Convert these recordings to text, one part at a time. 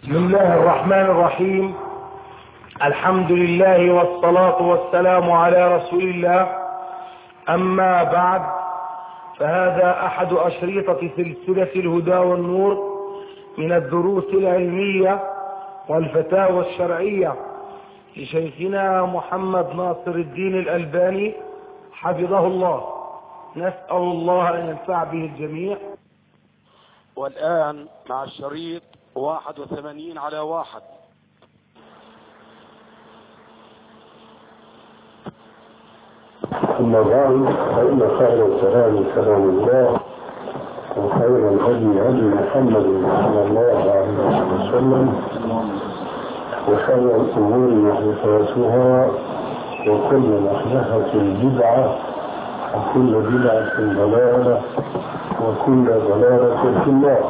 بسم الله الرحمن الرحيم. الحمد لله والصلاة والسلام على رسول الله. أما بعد، فهذا أحد أشرطة سلسلة الهدى والنور من الدروس العلمية والفتاوى الشرعية لشيخنا محمد ناصر الدين الألباني حفظه الله. نسأل الله أن ينفع به الجميع. والآن مع الشريط 81/1. أما بعد، فإن خير الكلام كلام الله، وخير الهدي هدي محمد صلى الله عليه وسلم، وشر الأمور محدثاتها، وكل محدثة بدعة، وكل بدعة ضلالة، وكل ضلالة في النار.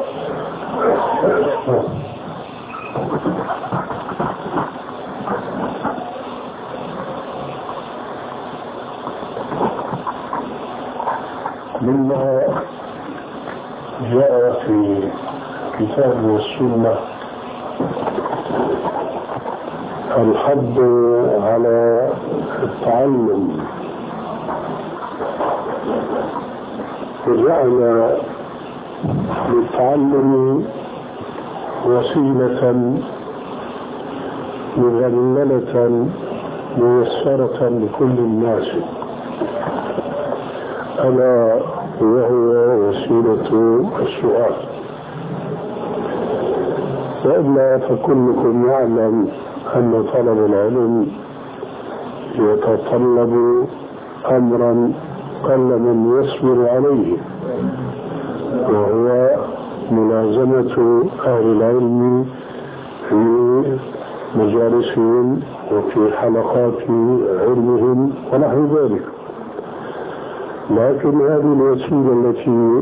مما جاء في كتاب والسنة الحض على التعلم، وجعل للتعلم وسيلة مذللة ميسرة لكل الناس، ألا وهو وسيلة السؤال. وإلا فكلكم يعلم أن طلب العلم يتطلب أمرا قل من يصبر عليه، وهو ملازمة أهل العلم في مجالسهم وفي حلقات علمهم ونحو ذلك. لكن هذه الوسيلة التي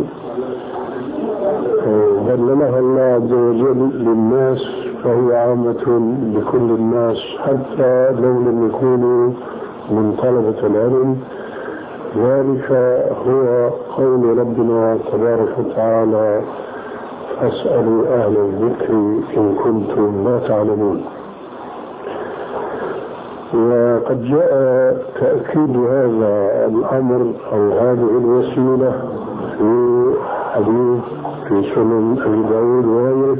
ذللها الله عز وجل للناس فهي عامة لكل الناس، حتى لو لم يكونوا من طلبة العلم. ذلك هو قول ربنا تبارك وتعالى: فاسألوا أهل الذكر إن كنتم لا تعلمون. وقد جاء تأكيد هذا الأمر أو هذه الوسيلة في حديث في سنن أبي داود وغيره،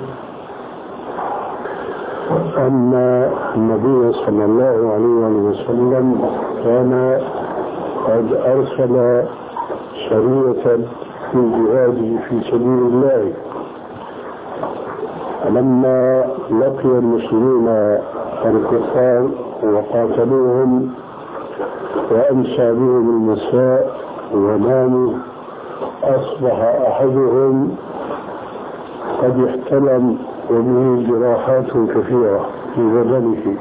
أن النبي صلى الله عليه وسلم كان قد أرسل سرية في الجهاد في سبيل الله، فلما لقي المسلمين الكفار وقاتلوهم وأمسى بهم المساء وناموا، أصبح أحدهم قد احتلم وبه جراحات كثيرة في بدنه،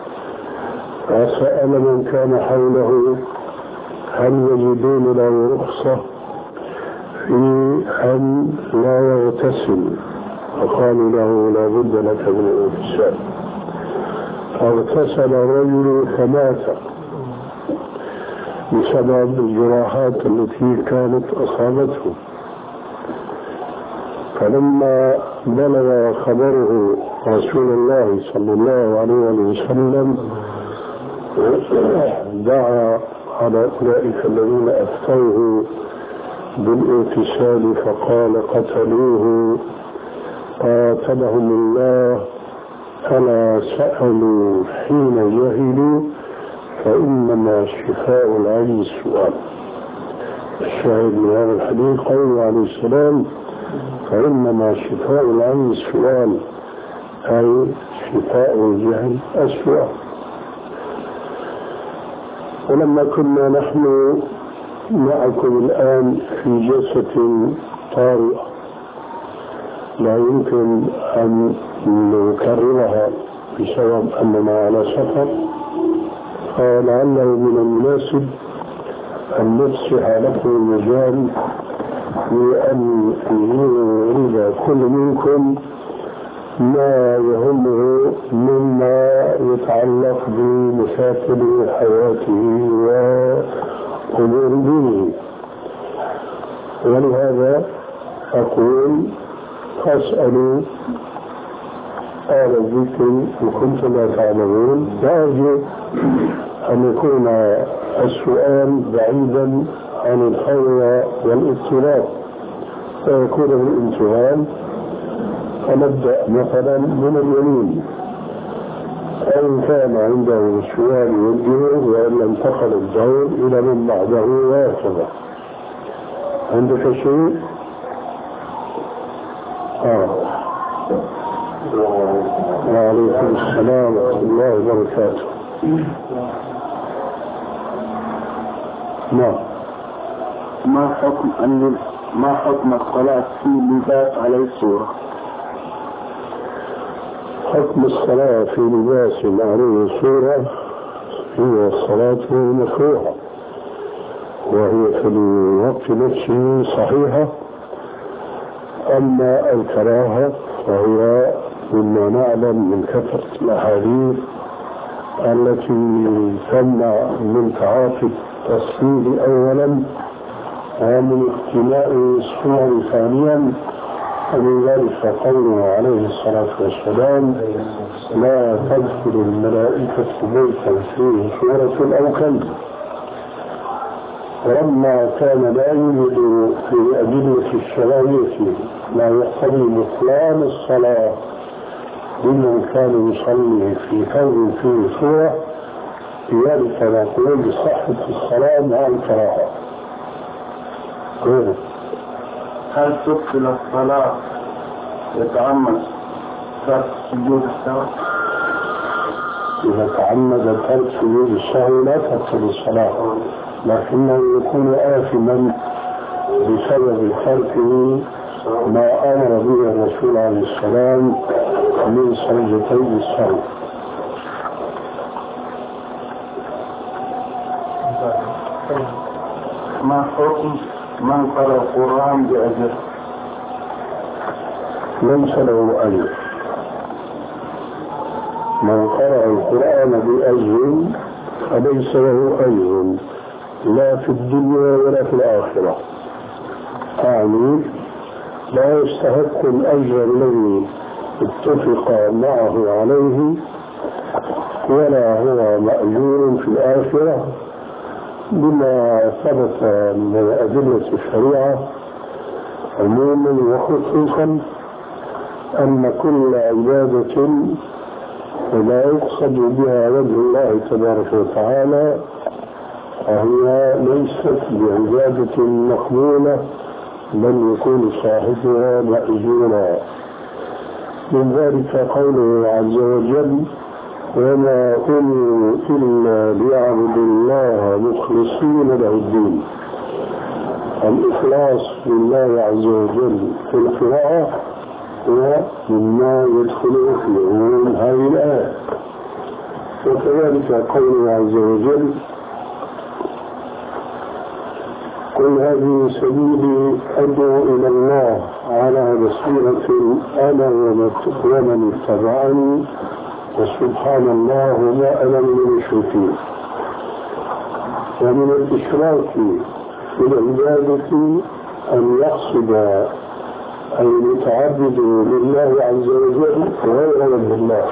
فسأل من كان حوله هل يجدون له رخصة في أن لا يغتسل، فقالوا له لا بد لك من الاغتسال. فاغتسل الرجل فمات بسبب الجراحات التي كانت أصابته. فلما بلغ خبره رسول الله صلى الله عليه وسلم دعا على أولئك الذين أفتوه بالاغتسال فقال: قتلوه قاتلهم الله، ألا سألوا حين جهلوا، فإنما شفاء العي السؤال. الشاهد من هذا الحديث قوله عليه السلام: فإنما شفاء العي السؤال، أي شفاء الجهل السؤال. ولما كنا نحن معكم الآن في جلسة طارئة لا يمكن أن نكررها بسبب أننا على سفر، فلعله من المناسب أن نفسح لكم المجال لأن يريد كل منكم ما يهمه مما يتعلق بمشاكل حياته وأمور دينه. ولهذا أقول: فاسألوا آل الذكر إن كنتم لا تعلمون. وأرجو أن يكون السؤال بعيدا عن الخير والاضطراب فيكون بالامتهان، فنبدأ مثلا من اليمين، أن كان عنده سؤال يوجهه وإلا انتقل الدور إلى من بعده وهكذا. عندك شيء؟ وعليكم السلام ورحمة الله وبركاته. نعم. ما حكم الصلاة في لباس عليه الصورة؟ حكم الصلاة في لباس عليه الصورة هي الصلاة مكروهة، وهي في الوقت نفسه صحيحة. أما الكراهة فهي مما نعلم من كثرة الأحاديث التي تمنع من تعاطي التصوير أولا ومن اقتناء الصور ثانيا، ومن ذلك قوله عليه الصلاة والسلام: لا تدخل الملائكة بيتا فيه صورة أو كلب. ولما كان لا يوجد في أدلة الشرعية ما يقتضي بطلان الصلاة لمن كان يصلي في ثوب فيه صورة، لذلك نقول بصحة الصلاة مع الكراهة. هل تبطل الصلاة يتعمد ترك سجود السهو؟ إذا تعمد ترك سجود السهو لا تبطل الصلاة، لكنه يكون آثما بسبب تركه ما أمر به الرسول عليه السلام من سجدتي السهو. ما حكم من قرأ القرآن بأجر؟ ليس له أجر. من قرأ القرآن بأجر فليس له أجر لا في الدنيا ولا في الآخرة، يعني لا يستحق الأجر الذي اتفق معه عليه، ولا هو مأجور في الآخرة، بما ثبت من أدلة الشريعة عموما وخصوصا أن كل عبادة لا يقصد بها وجه الله تبارك وتعالى فهي ليست بعبادة مقبولة، بل يكون صاحبها مأجورا. من ذلك قوله عز وجل: وما أمروا إلا ليعبدوا الله مخلصين له الدين. الإخلاص لله عز وجل في القراءة هو مما يدخل في عموم هذه الآية. وكذلك قوله عز وجل: قل هذه سبيلي أدعو إلى الله على بصيرة أنا ومن اتبعني وسبحان الله وما أنا من المشركين. ومن الإشراك في العبادة أن يقصد المتعبد لله عز وجل غير وجه الله.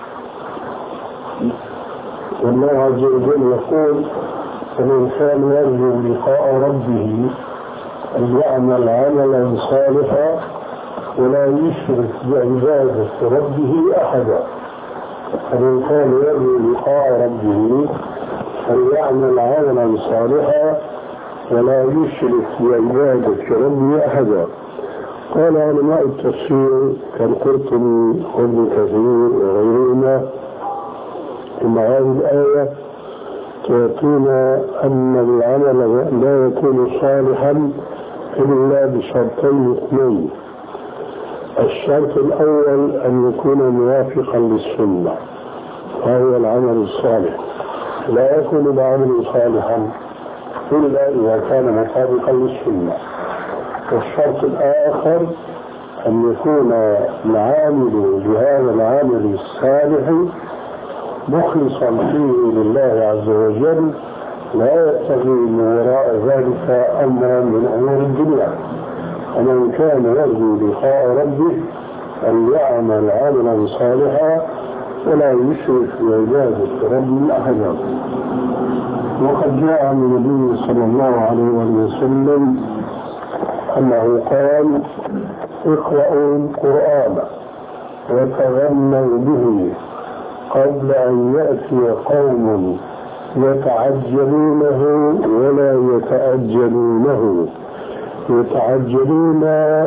والله عز وجل يقول: الإنسان يرجو لقاء ربه أن يعمل عملا صالحا ولا يشرك بعبادة ربه أحدا. الإنسان يرجو لقاء ربه أن يعمل عملا صالحا ولا يشرك بعبادة ربه أحدا. قال علماء التفسير كالقرطبي وابن كثير وغيرهما إن هذه الآية تعطينا أن العمل لا يكون صالحا إلا بشرطين اثنين. الشرط الأول أن يكون موافقا للسنة، وهو العمل الصالح. لا يكون العمل صالحا إلا إذا كان مطابقا للسنة. والشرط الآخر أن يكون العامل بهذا العمل الصالح مخلصا فيه لله عز وجل، لا يبتغي من وراء ذلك أمرا من أمور الدنيا. ومن كان يرجو لقاء ربه أن يعمل عملا صالحا ولا يشرك بعبادة ربه أحدا. وقد جاء عن النبي صلى الله عليه وسلم أنه قال: اقرأوا القرآن وتغنوا به قبل أن يأتي قوم يتعجلونه ولا يتأجلونه، يتعجلون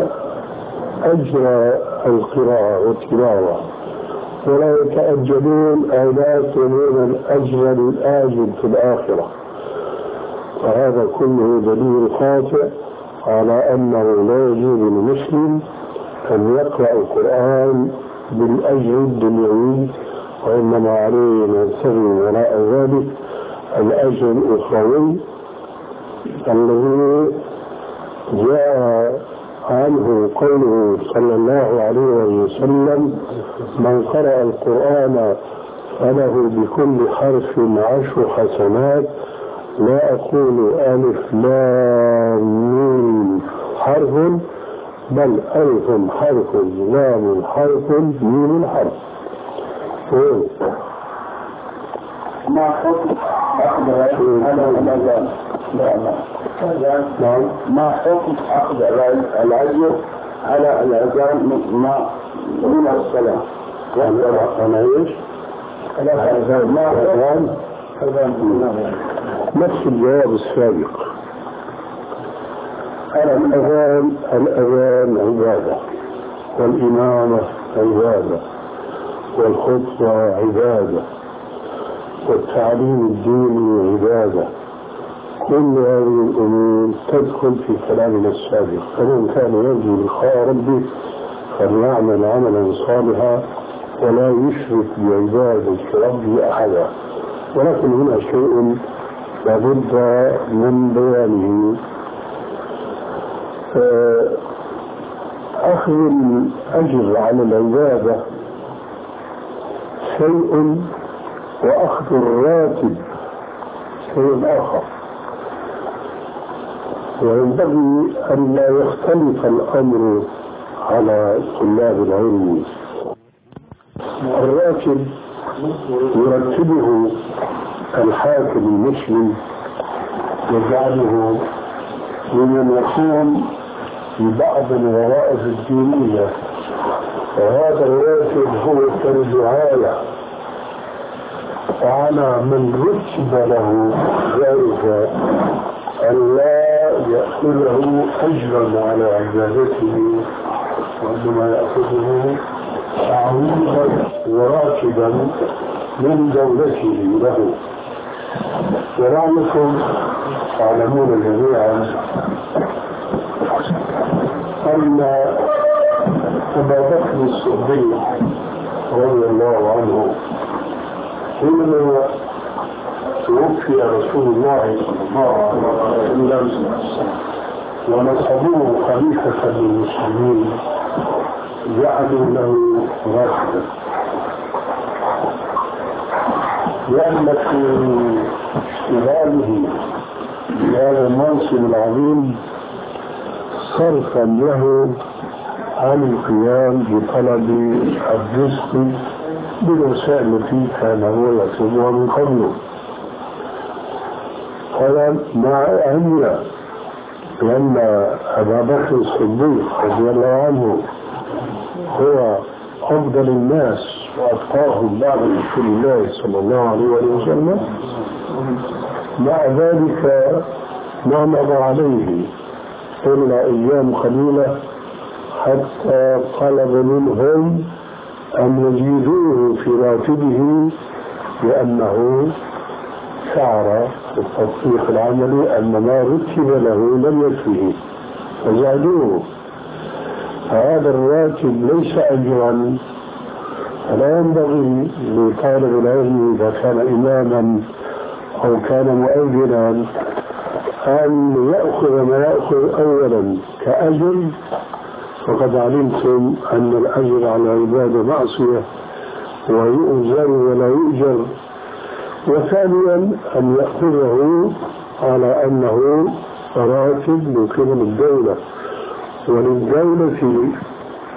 أجر القراءة والتلاوة ولا يتأجلون أو لا يطلبون الأجر الآجل في الآخرة. وهذا كله دليل قاطع على أنه لا يجوز للمسلم أن يقرأ القرآن بالأجر الدنيوي، وإنما عليه أن يبتغي وراء ذلك الأجر الأخروي الذي جاء عنه قوله صلى الله عليه وسلم: من قرأ القرآن فله بكل حرف 10 حسنات، لا أقول ألف لام ميم حرف، بل ألف حرف لام حرف ميم حرف. ما حكم أخذ على الأذان؟ نعم. ما حكم أخذ الأجر على الأذان من الصلاة؟ أنا إيش؟ ما حكم نفس الجواب السابق. الأذان عبادة، والإمامة عبادة، والخطبة عبادة، والتعليم الديني عبادة. كل هذه الأمور تدخل في كلامنا السابق. فمن كان يرجو لقاء ربه فليعمل عملا صالحا ولا يشرك بعبادة ربه أحدا. ولكن هنا شيء لابد من بيانه. أخذ الأجر على العبادة شيء، وأخذ الراتب شيء آخر، وينبغي أن لا يختلف الأمر على طلاب العلم. الراتب يرتبه الحاكم المسلم، يجعله لمن يقوم ببعض الوظائف الدينية، وهذا الراتب هو كالدعاية، وعلى من رتب له ذلك أن لا يأخذه أجرا على عبادته، وإنما يأخذه تعويضا وراتبا من دولته له. ولعلكم تعلمون جميعا أن أبا بكر الصديق رضي الله عنه حينما توفي رسول الله صلى الله عليه وسلم ونصبوه خليفة للمسلمين جعلوا له راتبا، لأن في اشتغاله بهذا المنصب العظيم صرفا له عن القيام بطلب الرزق بالوسائل التي كان هو يطلبها من قبله. قال مع أهمية، لأن أبا بكر الصديق رضي الله عنه هو أفضل الناس وأتقاهم بعد رسول الله صلى الله عليه وسلم، مع ذلك ما مضى عليه إلا أيام قليلة حتى طلب منهم أن يزيدوه في راتبه، لأنه شعر في التطبيق العملي أن ما رتب له لم يكفيه فزادوه. هذا الراتب ليس أجرا، فلا ينبغي لطالب العلم إذا كان إماما أو كان مؤذنا أن يأخذ ما يأخذ أولا كأجر، وقد علمتم أن الأجر على العبادة معصية ويؤجر ولا يؤجر. وثانيا أن يأخذه على أنه راتب من قبل الدولة، وللدولة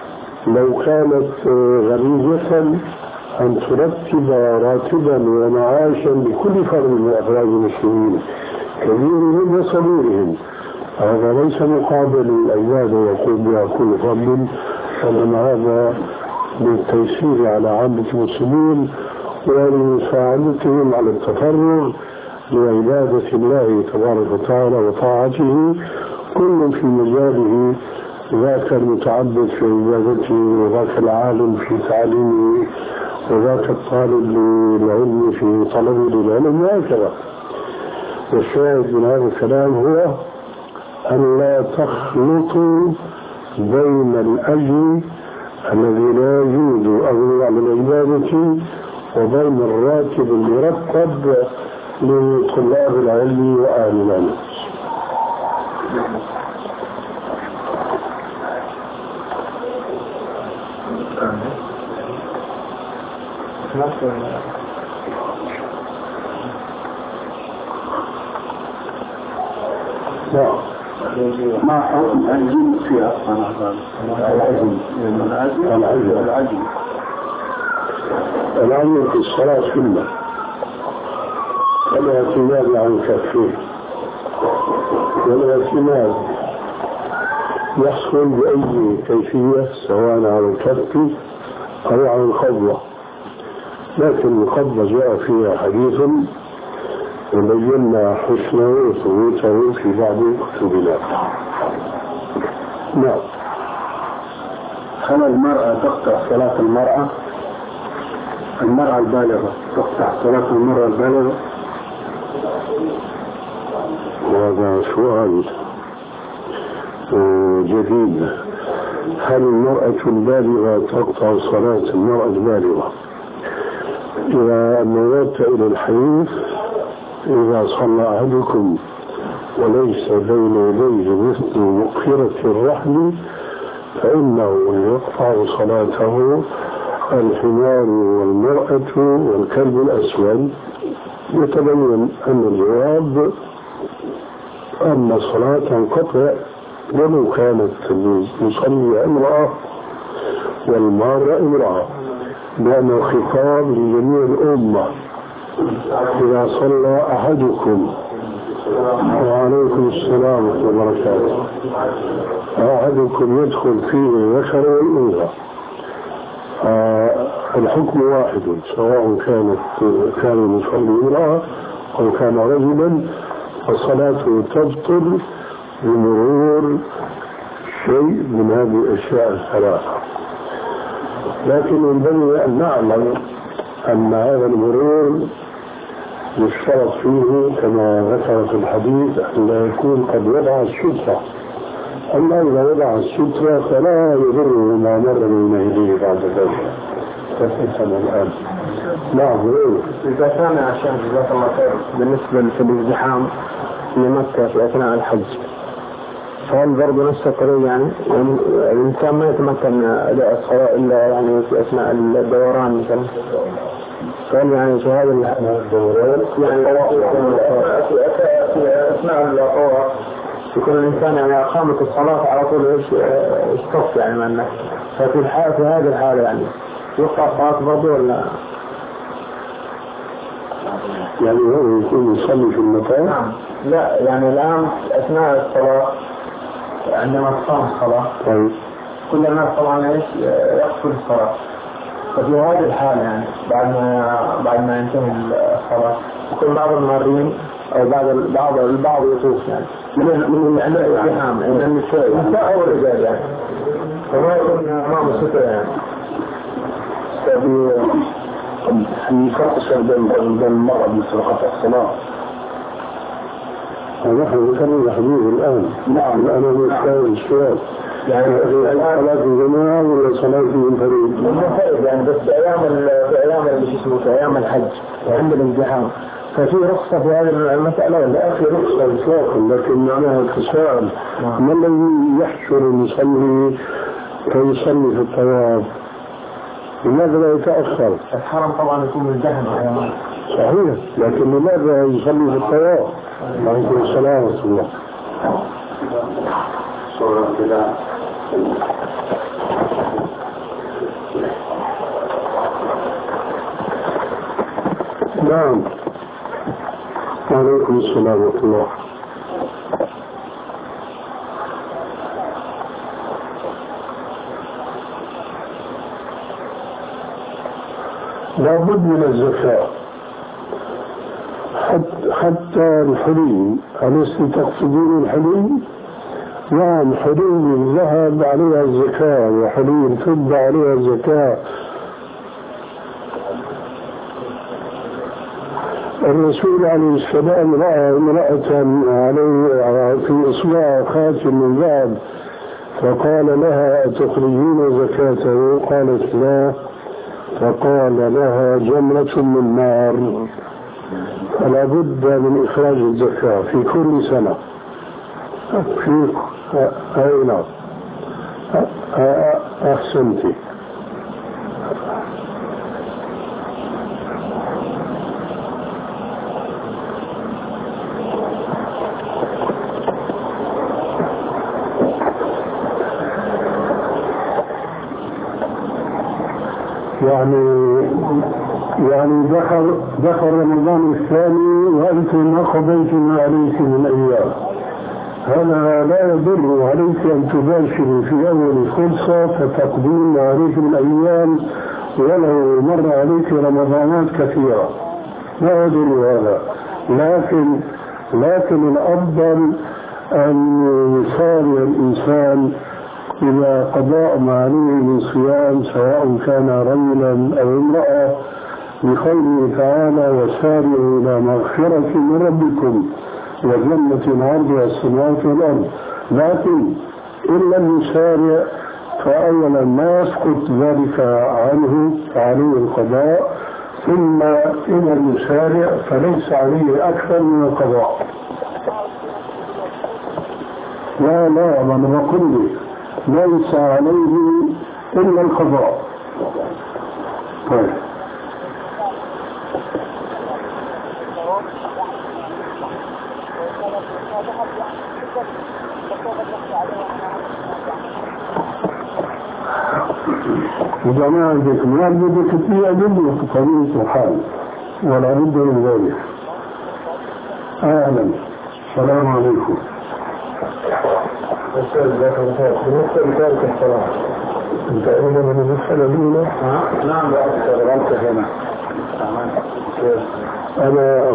لو كانت غريزة أن ترتب راتبا ومعاشا لكل فرد من أفراد المسلمين كبيرهم وصغيرهم، هذا ليس مقابل العبادة يقوم بها كل فرد، وإنما هذا للتيسير على عامة المسلمين ولمساعدتهم على التفرغ لعبادة الله تبارك وتعالى وطاعته، كل في مجاله، ذاك المتعبد في عبادته وذاك العالم في تعليمه وذاك الطالب للعلم في طلبه للعلم وهكذا. والشاهد من هذا الكلام هو أن لا تخلطوا بين الأجر الذي لا يجوز أغنى على العبادة وبين الراتب المرتب لطلاب العلم وأهل العلم. ما حكم العجم في العجم في الصلاة سنة والاعتماد عن كفه، والاعتماد يحصل بأي كيفية سواء على الكف أو على الخضوة، لكن الخضوة جاء فيها حديث وبينا حسنه وثبوته في بعض كتبنا. نعم. هل المرأة تقطع صلاة المرأة البالغة تقطع صلاة المرأة البالغة؟ وهذا سؤال جديد. هل المرأة البالغة تقطع صلاة المرأة البالغة؟ إذا نظرت إلى الحديث إذا صلى أحدكم وليس بين يديه مثل مؤخرة الرحل فإنه يقطع صلاته الحمار والمرأة والكلب الأسود. يتبين أن الجواب أن الصلاة تنقطع ولو كانت المصلية امرأة والمارة امرأة، لأن الخطاب لجميع الأمة. إذا صلى أحدكم وعليكم السلام ورحمة الله وبركاته أحدكم يدخل فيه ذكر والأنثى الحكم واحد، سواء كان المصلي امرأة أو كان رجلا، فصلاته تبطل بمرور شيء من هذه الأشياء الثلاثة. لكن ينبغي أن نعلم أن هذا المرور يشترط فيه كما ذكر في الحديث أن لا يكون قد وضع السترة، أما إذا وضع السترة فلا يضره ما مر بين يديه بعد ذلك. تفهم الآن. نعم. إذا كان عشان جزاك الله خير بالنسبة للازدحام في مكة في أثناء الحج، فهل برضه نفس الطريقة يعني الإنسان ما يتمكن أداء الصلاة إلا يعني في أثناء الدوران مثلا؟ فهل يعني في هذا الدوران يعني في أثناء الطواف يكون الإنسان يعني أقامة الصلاة على طول يشتف يعني مع الناس، ففي هذه الحالة يعني يقطع الصلاة برضه ولا؟ يعني هو يكون يصلي في المكان؟ نعم. لا يعني الآن أثناء الصلاة عندما تقام الصلاة كل الناس طبعا يقصر الصلاة، ففي هذه الحالة يعني بعد ما ينتهي الصلاة يكون بعض المارين أو البعض يطوف يعني من الازدحام عند النساء أو الرجال يعني، فما يكون أمام الستر يعني. في فرق بين المرأة مثل قطع الصلاة. نحن ذكرنا الحديث الآن. نعم. أنا مسأل السؤال يعني صلاة الجماعة ولا صلاة المنفرد؟ المنفرد يعني بس في أيام الحج عند الازدحام، ففي رخصة في هذه المسألة ولا؟ في رخصة إطلاقا، لكن معناها التساؤل ما الذي يحشر المصلي كيصلي في الطواف؟ لماذا لا يتأخر؟ الحرم طبعا يكون مزدحم. صحيح، لكن لماذا يصلي في الطواف؟ عليكم السلام ورحمة الله. صورة كده نعم. وعليكم السلام ورحمة الله. لا بد من الزكاة حتى الحلي. ألست تقصدون الحلي؟ نعم، حلي الذهب عليها الزكاة وحلي الفضة عليها الزكاة. الرسول عليه السلام رأى امرأة عليه في إصبعها خاتم من ذهب فقال لها: أتخرجين زكاته؟ قالت: لا. فقال لها: جمرة من نار. فلا بد من إخراج الزكاة في كل سنة. أين أحسنتي. يعني دخل رمضان الثاني وأنتم ما قضيتم عليك من أيام، هذا لا يضر عليك أن تباشروا في أول فرصة فتقضين عليك من أيام ولو مر عليك رمضانات كثيرة، لا يضر هذا. لكن الأفضل أن يسارع الإنسان إلى قضاء ما عليه من صيام سواء كان رجلا أو امرأة، بقوله تعالى: وسارعوا إلى مغفرة من ربكم وجنة عرضها السماوات والأرض. لكن إن لم يسارع فأولا ما يسقط ذلك عنه فعليه القضاء، ثم إن لم يسارع فليس عليه أكثر من القضاء. لا أنا بقول ليس عليه إلا القضاء. طيب. وجماعة عندكم لا بد كثير أدلة في طريقة الحال ولا بد من ذلك. أهلا، السلام عليكم. بالنسبة لتارك الصلاة انت قلنا من المسألة الأولى؟ نعم أكثر هنا. أنا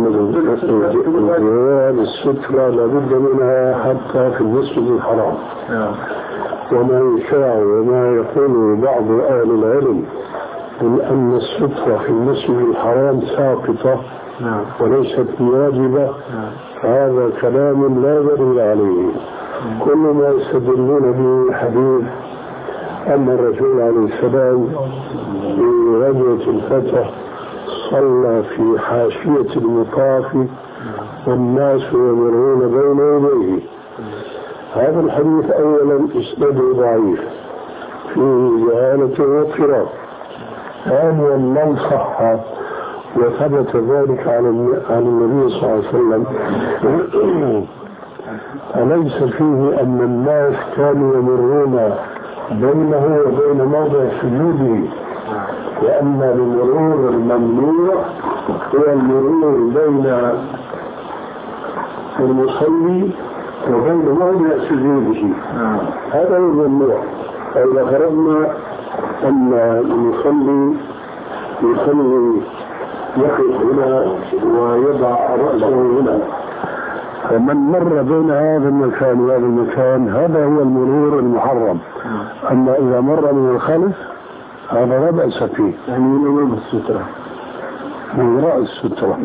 جواب السترة لابد منها حتى في المسجد الحرام. وما يشاع وما يقول بعض أهل العلم من أن السترة في المسجد الحرام ساقطة وليست واجبة، هذا كلام لا دليل عليه. كل ما يستدلون به الحديث أن الرسول عليه السلام في غزوة الفتح صلى في حاشية المطاف والناس يمرون بين يديه. هذا الحديث أولا إسناده ضعيف فيه جهالة واضطراب، ثانيا من صح وثبت ذلك عن النبي صلى الله عليه وسلم أليس فيه أن الناس كانوا يمرون بينه وبين موضع سجوده، لأن المرور الممنوع هو المرور بين المصلي وبين موضع سجوده، هذا هو الممنوع. فإذا فرضنا أن المصلي يقف هنا ويضع رأسه هنا، فمن مر بين هذا المكان وهذا المكان هذا هو المرور المحرم. أما إذا مر من الخلف هذا لا بأس فيه، يعني من وراء السترة، من وراء السترة.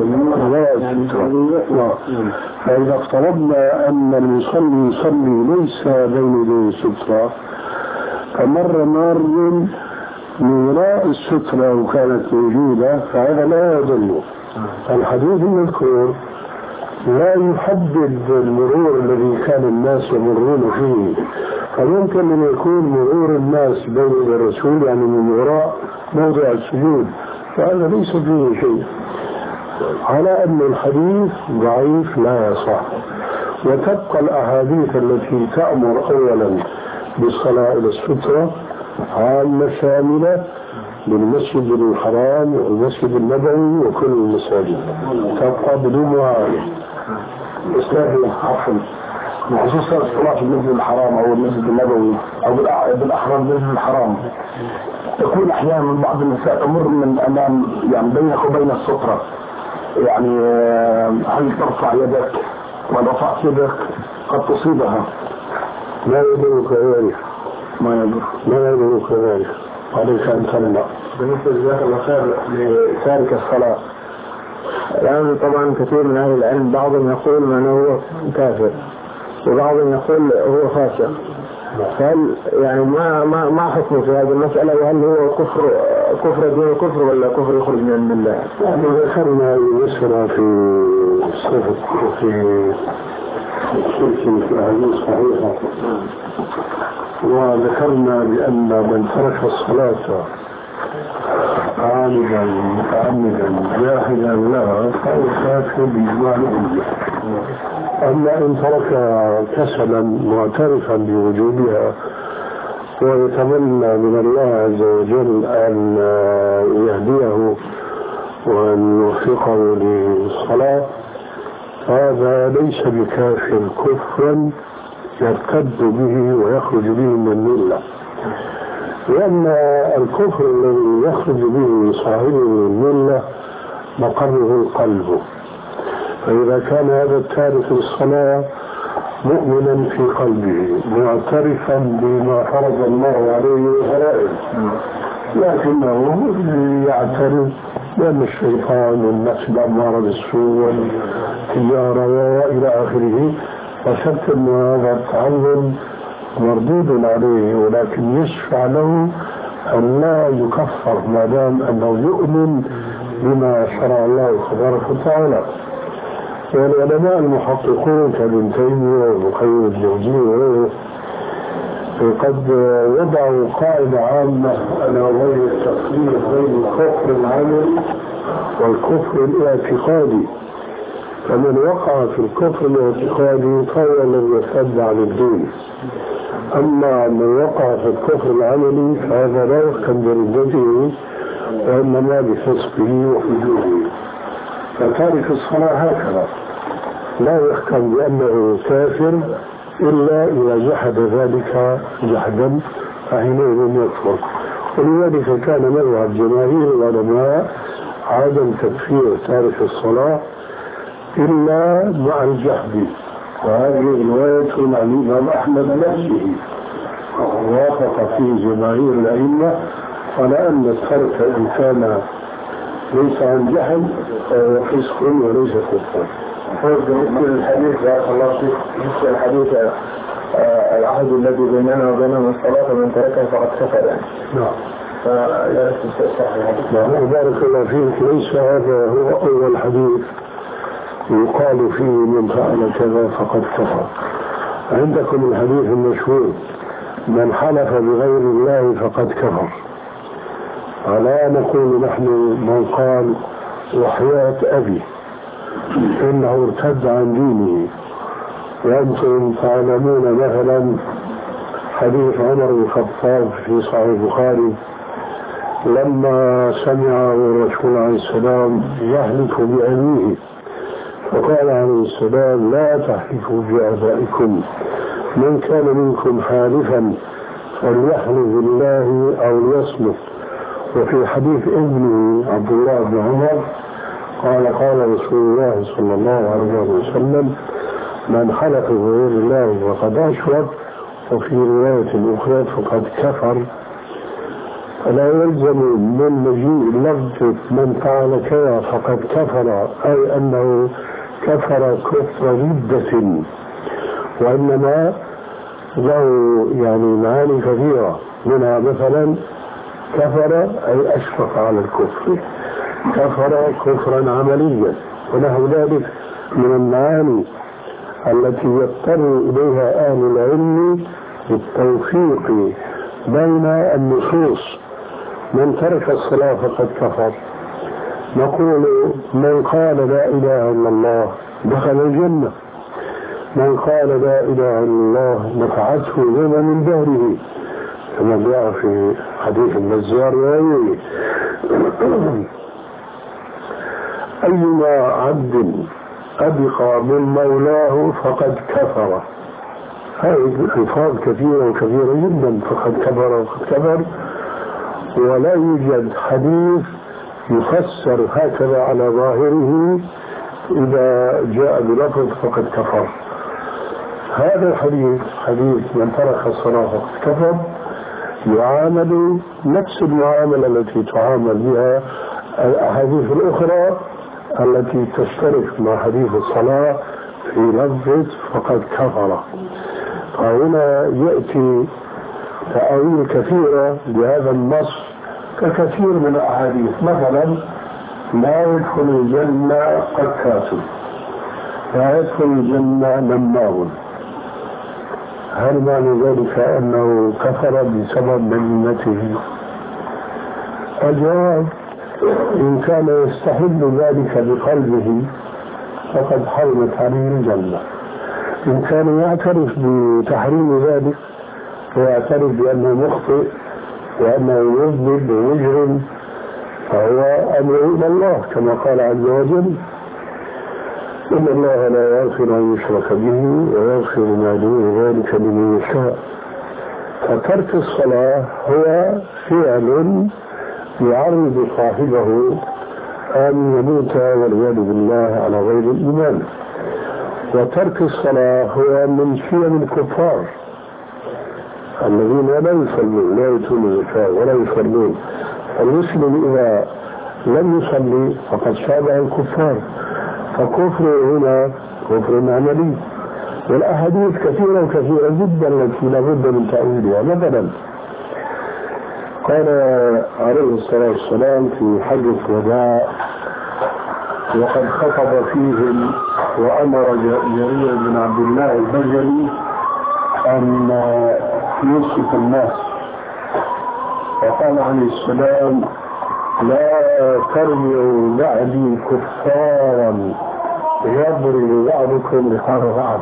فإذا افترضنا أن المصلي يصلي ليس بين يديه السترة فمر مار من وراء السترة وكانت موجودة فهذا لا يضل. الحديث المذكور لا يحدد المرور الذي كان الناس يمرون فيه، فممكن أن يكون مرور الناس بين الرسول يعني من وراء موضع السجود، فهذا ليس فيه شيء، على أن الحديث ضعيف لا يصح. وتبقى الأحاديث التي تأمر أولا بالصلاة إلى السترة عامة شاملة، بالمسجد الحرام والمسجد النبوي وكل المساجد تبقى بدون معارضة. عفوا بخصوص الصلاة في المسجد الحرام أو المسجد النبوي أو بالأحرى المسجد الحرام، تكون أحيانا بعض النساء تمر من أمام يعني بينك وبين السترة، يعني هل ترفع يدك؟ وإذا رفعت يدك قد تصيبها. ما يدرك ذلك، ما يدرك ذلك، عليك أن تمنع. بالنسبة لذلك الخير لتارك الصلاة، الآن طبعا كثير من أهل العلم بعضهم يقول من هو كافر وبعضهم يقول هو فاسق، هل يعني ما حكمه في هذه المسألة؟ وهل هو كفر دون كفر ولا كفر يخرج من الملة؟ يعني ذكرنا يسرى في صفة في أحاديث صحيحة، وذكرنا بأن من ترك الصلاة عامدا متعمدا جاهلا لها فهو كافر بإجماع الأمة. أما إن ترك كسلا معترفا بوجودها ويتمنى من الله عز وجل أن يهديه وأن يوفقه للصلاة هذا ليس بكافر كفرا يرتد به ويخرج به من الملة، لأن الكفر الذي يخرج به صاحبه من الملة مقره القلب. فإذا كان هذا التارك للصلاة مؤمنا في قلبه معترفا بما فرض الله عليه الفرائض، لكنه يعترف بأن الشيطان والنفس الأمارة بالسوء والتجارة وإلى آخره، وشك أن هذا التعلم مردود عليه، ولكن يشفع له أن لا يكفر ما دام أنه يؤمن بما شرع الله تبارك وتعالى. والعلماء المحققون كابن تيمية وابن الجوزي قد وضعوا قاعدة عامة على وجه التفريق بين الكفر العملي والكفر الاعتقادي. فمن وقع في الكفر الاعتقادي فهو لم يرتد عن الدين، أما من وقع في الكفر العملي فهذا لا يحكم بردته وإنما بفسقه وفجوره. فتارك الصلاة هكذا لا يحكم بأنه كافر إلا إذا جحد ذلك جحدا فحينئذ يكفر. ولذلك كان مذهب جماهير العلماء عدم تكفير تارك الصلاة إلا مع الجحد، وهذه رواية عن الإمام أحمد نفسه ووافق فيه جماهير الأئمة على أن الترك إن كان ليس عن جحد فهو فسق وليس كفرا. بالنسبة للحديث يا الله فيك، بالنسبة للحديث العهد الذي بيننا وبينهم الصلاة من تركها فقد كفر. نعم. فلا تستحي. نعم. بارك الله فيك. ليس هذا هو أول حديث يقال فيه من فعل كذا فقد كفر. عندكم الحديث المشهور من حلف بغير الله فقد كفر. ألا نقول نحن من قال وحياة أبي إنه ارتد عن دينه، وأنتم تعلمون مثلا حديث عمر بن الخطاب في صحيح البخاري لما سمع الرسول عليه السلام يهلك بأبيه فقال عليه السلام لا تحلفوا بآبائكم، من كان منكم حالفا فليحلف بالله أو ليصمت. وفي حديث ابنه عبد الله بن عمر قال رسول الله صلى الله عليه وسلم من حلف بغير الله فقد أشرك، وفي رواية أخرى فقد كفر. فلا يلزم من مجيء لفظ من فعل كذا فقد كفر أي أنه كفر كفر ردة، وإنما له يعني معاني كثيرة، منها مثلا كفر أي أشفق على الكفر، كفر كفرا عمليا، ونحو ذلك من المعاني التي يضطر إليها أهل العلم بالتوفيق بين النصوص. من ترك الصلاة فقد كفر، نقول من قال لا إله إلا الله دخل الجنة، من قال لا إله إلا الله نفعته ذنب من دهره كما جاء في حديث النزار وغيره. أيما عبد أبقى من مولاه فقد كفر. هذه الألفاظ كثيرة وكثيرة جدا، فقد كفر وقد كفر، ولا يوجد حديث يفسر هكذا على ظاهره إذا جاء بلفظ فقد كفر. هذا الحديث حديث من ترك الصلاة فقد كفر يعامل نفس المعاملة التي تعامل بها الأحاديث الأخرى التي تشترك مع حديث الصلاة في لفظ فقد كفر. فهنا يأتي تأويل كثيرة بهذا النص ككثير من الأحاديث، مثلا لا يدخل الجنة قتات، لا يدخل الجنة نمام. هل معنى ذلك أنه كفر بسبب مدينته؟ الجواب: إن كان يستحل ذلك بقلبه فقد حرمت عليه الجنة. إن كان يعترف بتحريم ذلك ويعترف بأنه مخطئ وأنه يذنب ويجرم فهو أمره إلى الله، كما قال عز وجل: إن الله لا يغفر أن يشرك به ويغفر ما دون ذلك لمن يشاء. فترك الصلاة هو فعل يعرض صاحبه أن يموت والعياذ بالله على غير الإيمان. وترك الصلاة هو من شيم الكفار الذين لا يصلون، لا يؤتون الزكاة ولا يصلون. المسلم إذا لم يصلي فقد شابه الكفار، فكفر هنا كفر عملي. والأحاديث كثيرة وكثيرة جدا التي لابد من تأويلها. مثلا قال عليه الصلاة والسلام في حجة الوداع وقد خطب فيهم وأمر جرير بن عبد الله البجلي أن يوصف الناس، وقال عليه السلام: لا ترجعوا بعدي كفارا يضرب بعضكم رقاب بعض.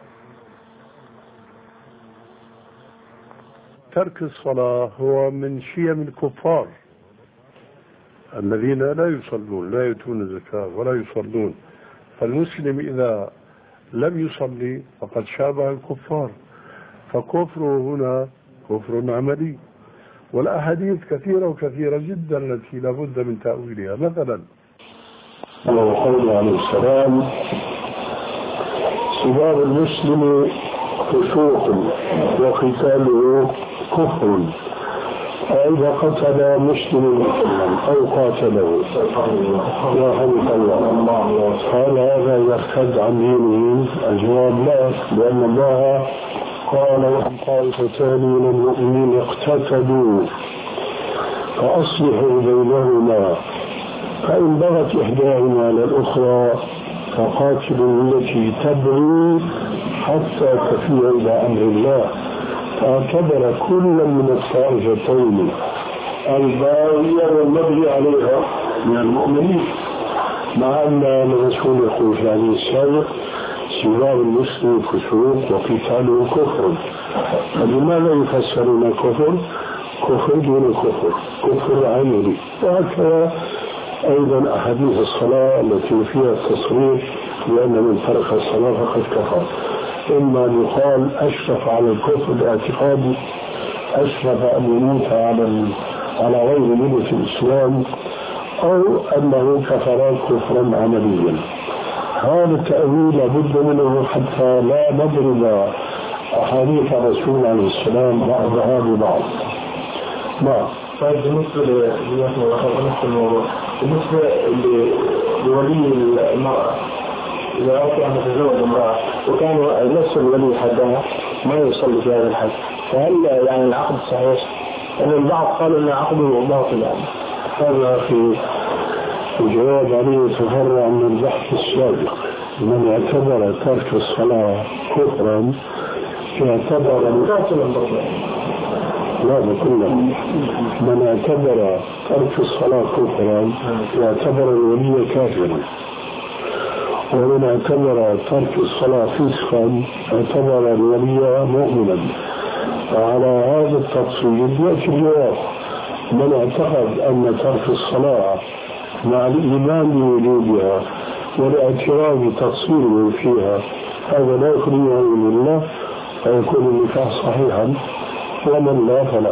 ترك الصلاة هو من شيم الكفار الذين لا يصلون، لا يؤتون الزكاة ولا يصلون. فالمسلم إذا لم يصلي فقد شابه الكفار، فكفره هنا كفر عملي. والأحاديث كثيرة وكثيرة جدا التي لابد من تأويلها. مثلا قول عليه السلام: سباب المسلم فسوق وقتاله كفر. إذا قتل مسلم أو قاتله رحمه الله قال هذا يرتد عن دينه؟ الجواب: لا، لأن الله قال: وإن طائفتان من المؤمنين اقتتلوا فأصلحوا بينهما فإن بغت إحداهما على الأخرى فقاتلوا التي تبغي حتى تفيء إلى أمر الله. فاعتبر كل من الطائفتين الباغية والمبغي عليها من المؤمنين، مع أن الرسول يقول في الحديث السابق: سباب المسلم فسوق وقتاله كفر. فلماذا يفسرون الكفر كفر دون كفر، كفر عملي؟ وهكذا أيضا أحاديث الصلاة التي فيها التصريح بأن من ترك الصلاة فقد كفر. إما أن يقال أشرف على الكفر الاعتقادي، أشرف أن يموت على غير ملة الإسلام، أو أنه كفر كفرا عمليا. هذا التأويل لابد منه حتى لا نضرب أحاديث الرسول عليه السلام بعضها ببعض. نعم. طيب، بالنسبة لولي المرأة إذا أردت أن تتزوج امرأة وكان نفس الولي حدها ما يصلي في هذا الحد، فهل يعني العقد صحيح؟ لأن البعض قالوا أن عقده باطل. يعني هذا في الجواب عليه تفرع من البحث السابق. من اعتبر ترك الصلاة كفرا يعتبر من اعتبر ترك الصلاة كفرا يعتبر الولي كافرا، ومن اعتبر ترك الصلاة فسقا اعتبر الولي مؤمنا. وعلى هذا التفصيل يأتي الجواب. من اعتقد أن ترك الصلاة مع الإيمان بوجودها والاعتراف بتقصيره فيها هذا لا يخرجه من الله فيكون النكاح صحيحا، ومن لا فلا.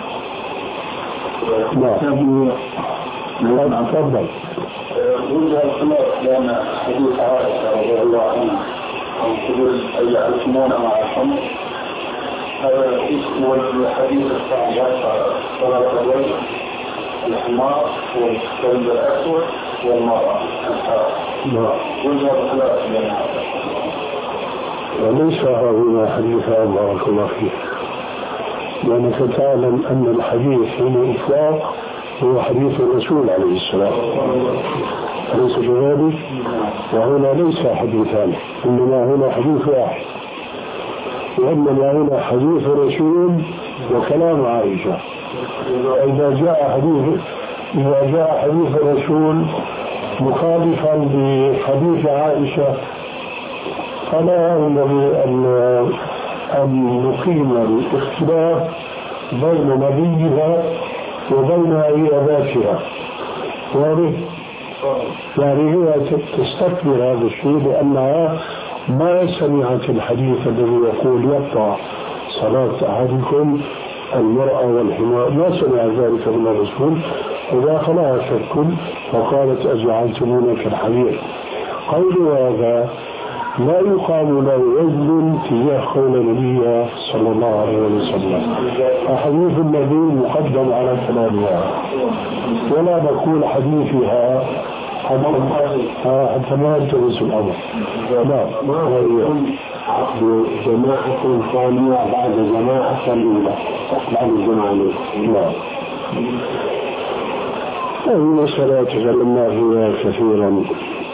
نعم تفضل. وجه الخلاف بين حديث عائشة رضي الله عنها تقول يعرفون مع الحمر، هذا اسمه الحديث الثاني صلاة الرجل الحمار والكلب الأسود والمرأة. وجه الخلاف بين هذا. وليس هنا حديث بارك الله فيك، لأنك تعلم أن الحديث هنا إطلاق هو حديث الرسول عليه السلام، أليس كذلك؟ وهنا ليس حديثان، إنما هنا حديث واحد، وإنما هنا حديث الرسول وكلام عائشة. إذا جاء حديث الرسول مخالفا لحديث عائشة فلا ينبغي أن نقيم الاختلاف بين نبيها وبين عياداتها. يعني هي تستكبر هذا الشيء لأنها ما سمعت الحديث الذي يقول يقطع صلاة أحدكم المرأة والحمار، ما سمع ذلك من الرسول، وداخلها شك وقالت أجعلتمونا كالحمير. قول هذا لا يقام له وزن تجاه قول النبي صلى الله عليه وسلم. حديث النبي مقدم على كلامها، ولا نقول حديثها حتى ما يلتبس الأمر. لا، ما هو عقد جماعة ثانية بعد جماعة الأولى بعد الجماعة. لا، هذه مسألة تكلمنا فيها كثيرا.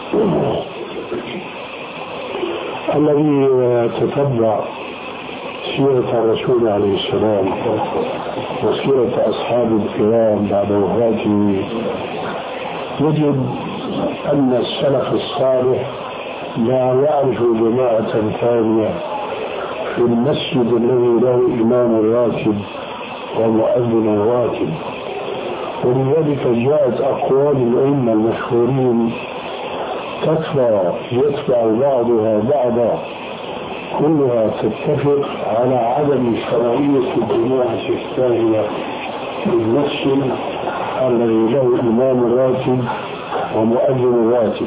الذي يتتبع سيرة الرسول عليه السلام وسيرة أصحاب الكرام بعد وفاته يجد أن السلف الصالح لا يعرف جماعة ثانية في المسجد الذي له إمام راتب ومؤذن راتب. ولذلك جاءت أقوال الأئمة المشهورين كثرة يتبع بعضها بعضا كلها تتفق على عدم شرعية الجماعة الثانية في المسجد الذي له إمام راتب ومؤذن راتب.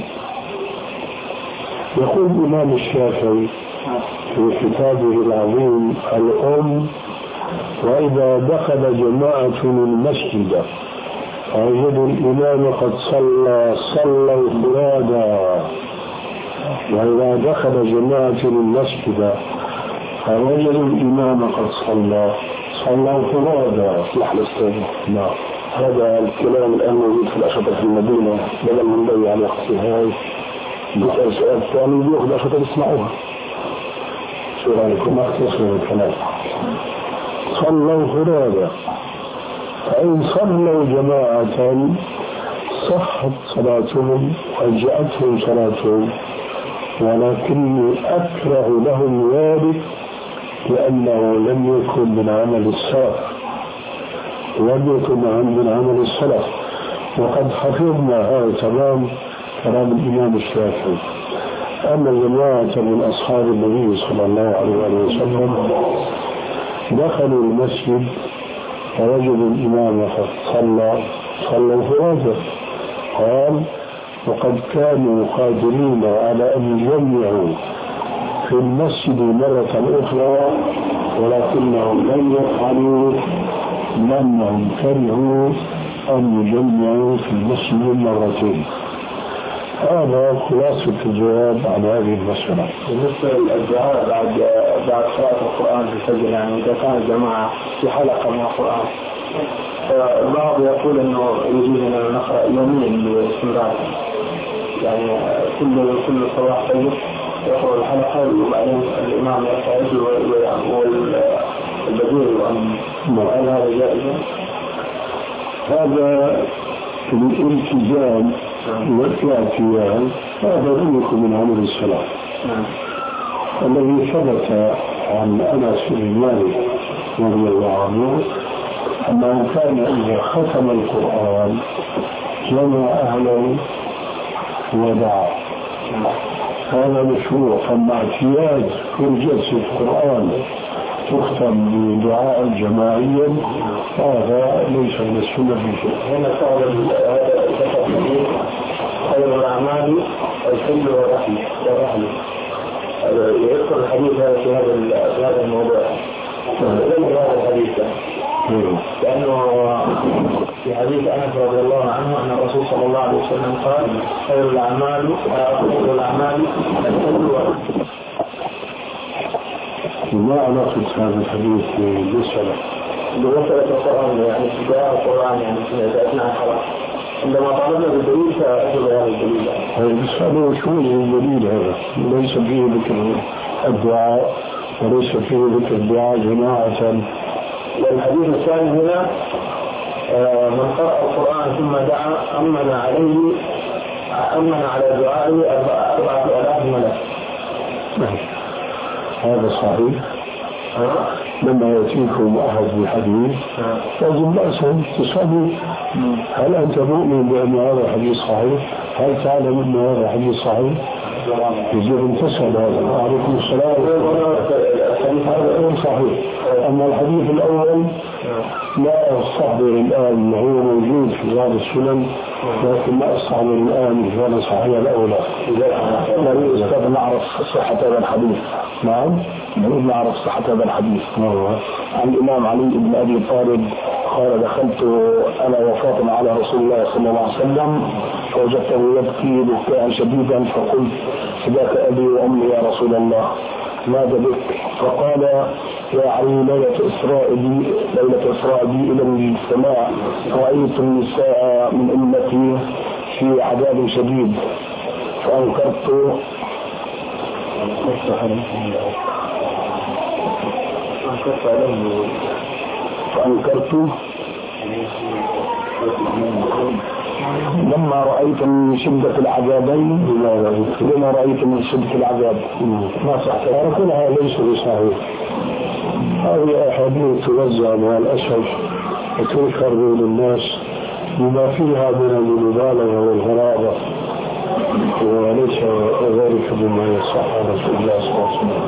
يقول الإمام الشافعي في كتابه العظيم الأم: وإذا دخل جماعة المسجد فوجدوا الإمام قد صلوا فرادا، وإذا دخل جماعة المسجد فوجدوا الإمام قد صلوا فرادا. لا، هذا الكلام الآن موجود في الأشرطة في المدينة، بدل من بيع على اختهاي بسأل سؤال ثاني بيأخذ الأشرطة يسمعوها. شو رأيكم؟ ما اختصروا الكلام. صلوا فرادا، فإن صلوا جماعة صحت صلاتهم وأجأتهم صلاتهم، ولكني أكره لهم ذلك لأنه لم يكن من عمل السلف، من عمل السلف. وقد حفظنا هذا تمام كلام الإمام الشافعي أن جماعة من أصحاب النبي صلى الله عليه وسلم دخلوا المسجد فوجدوا الإمام قد صلوا فرادا. قال: وقد كانوا قادرين على أن يجمعوا في المسجد مرة أخرى ولكنهم لم يفعلوا لأنهم كرهوا أن يجمعوا في المسجد مرتين. هذا خلاصة الجواب عن هذه المسألة. بالنسبة للدعاء بعد قراءة القرآن في الفجر، يعني إذا كان الجماعة في حلقة من القرآن، البعض يقول إنه يجوز أن نقرأ يومين باستمرار، يعني كل صباح فجر يقرأ الحلقة وبعدين الإمام يقعد والبديل وهل هذا جائز؟ هذا الالتزام والاعتياد هذا لم يكن من عمل السلف. الذي ثبت عن أنس بن مالك رضي الله عنه أما كان إذا ختم القرآن جمع أهله ودعا، هذا مشروع. أما اعتياد كل جلسة القرآن تختم بدعاء جماعيا هذا ليس من السنة في شيء. هنا قال هذا خير الأعمال الحل والرحل. يذكر الحديث هذا في هذا الموضوع. لم هذا الحديث لأنه في حديث أنس رضي الله عنه أن الرسول صلى الله عليه وسلم قال خير الأعمال الحل والرحل. ما علاقة هذا الحديث بالمسألة؟ بمسألة القرآن يعني في دعاء القرآن يعني في أثناء الصلاة عندما طلبنا بالدليل فأخذ هذا الدليل. هذا السؤال شو الدليل هذا؟ ليس فيه ذكر الدعاء وليس فيه ذكر الدعاء جماعة. والحديث الثاني هنا من قرأ القرآن ثم دعا أمن على دعائه 4000 ملك. هذا صحيح. لما يأتيكم أحد بحديث لازم بأسهم تسألوا هل أنت مؤمن بأن هذا الحديث صحيح؟ هل تعلم أن هذا الحديث صحيح؟ يجب أن تسأل هذا. عليكم السلام. هذا صحيح. أما الحديث الأول لا أستحضر الآن، هو موجود في بعض السنن لكن لا أستحضر الآن هذا صحيح الأولى. لا يستطيع نعرف صحة هذا الحديث. نعم نريد نعرف صحة هذا الحديث. عن الإمام علي بن أبي طالب قال دخلت أنا وفاطمة على رسول الله صلى الله عليه وسلم فوجدته يبكي بكاء شديدا فقلت فداك أبي وأمي يا رسول الله ماذا بك؟ فقال يا علي ليلة إسراء بي إلى السماء رأيت النساء من أمتي في عذاب شديد فأنكرت لما رأيت من شدة العذابين لما رأيت من شدة العذاب ما صح كلها ليس بصحيح. هذه أحاديث توزع مع الأسف وتنشر بين الناس بما فيها من المبالغة والغرابة وليس ذلك بما يصح على رسول الله صلى الله عليه وسلم.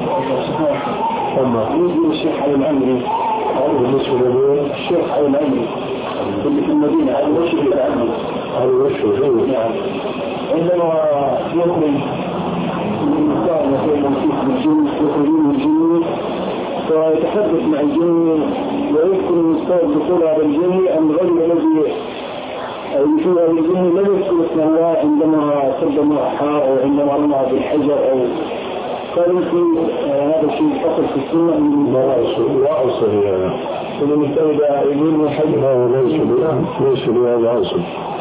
أما يجي الشيخ علي العمري بالنسبة لليوم الشيخ علي العمري اللي في المدينة هذا وشه العمري هذا وشه نعم عندما يخرج من المكان يخرجون من الجن فيتحدث مع الجن ويذكر المستوى دخول هذا الجن أن الرجل الذي يشوف هذا الجن لم يذكر اسم الله عندما سب الأحار أو عندما رمى بالحجر أو قال في هذا الشيء فقط في السنة من لا أصل هذا ثم نستوى يقول من حجر ليس لهذا أصل.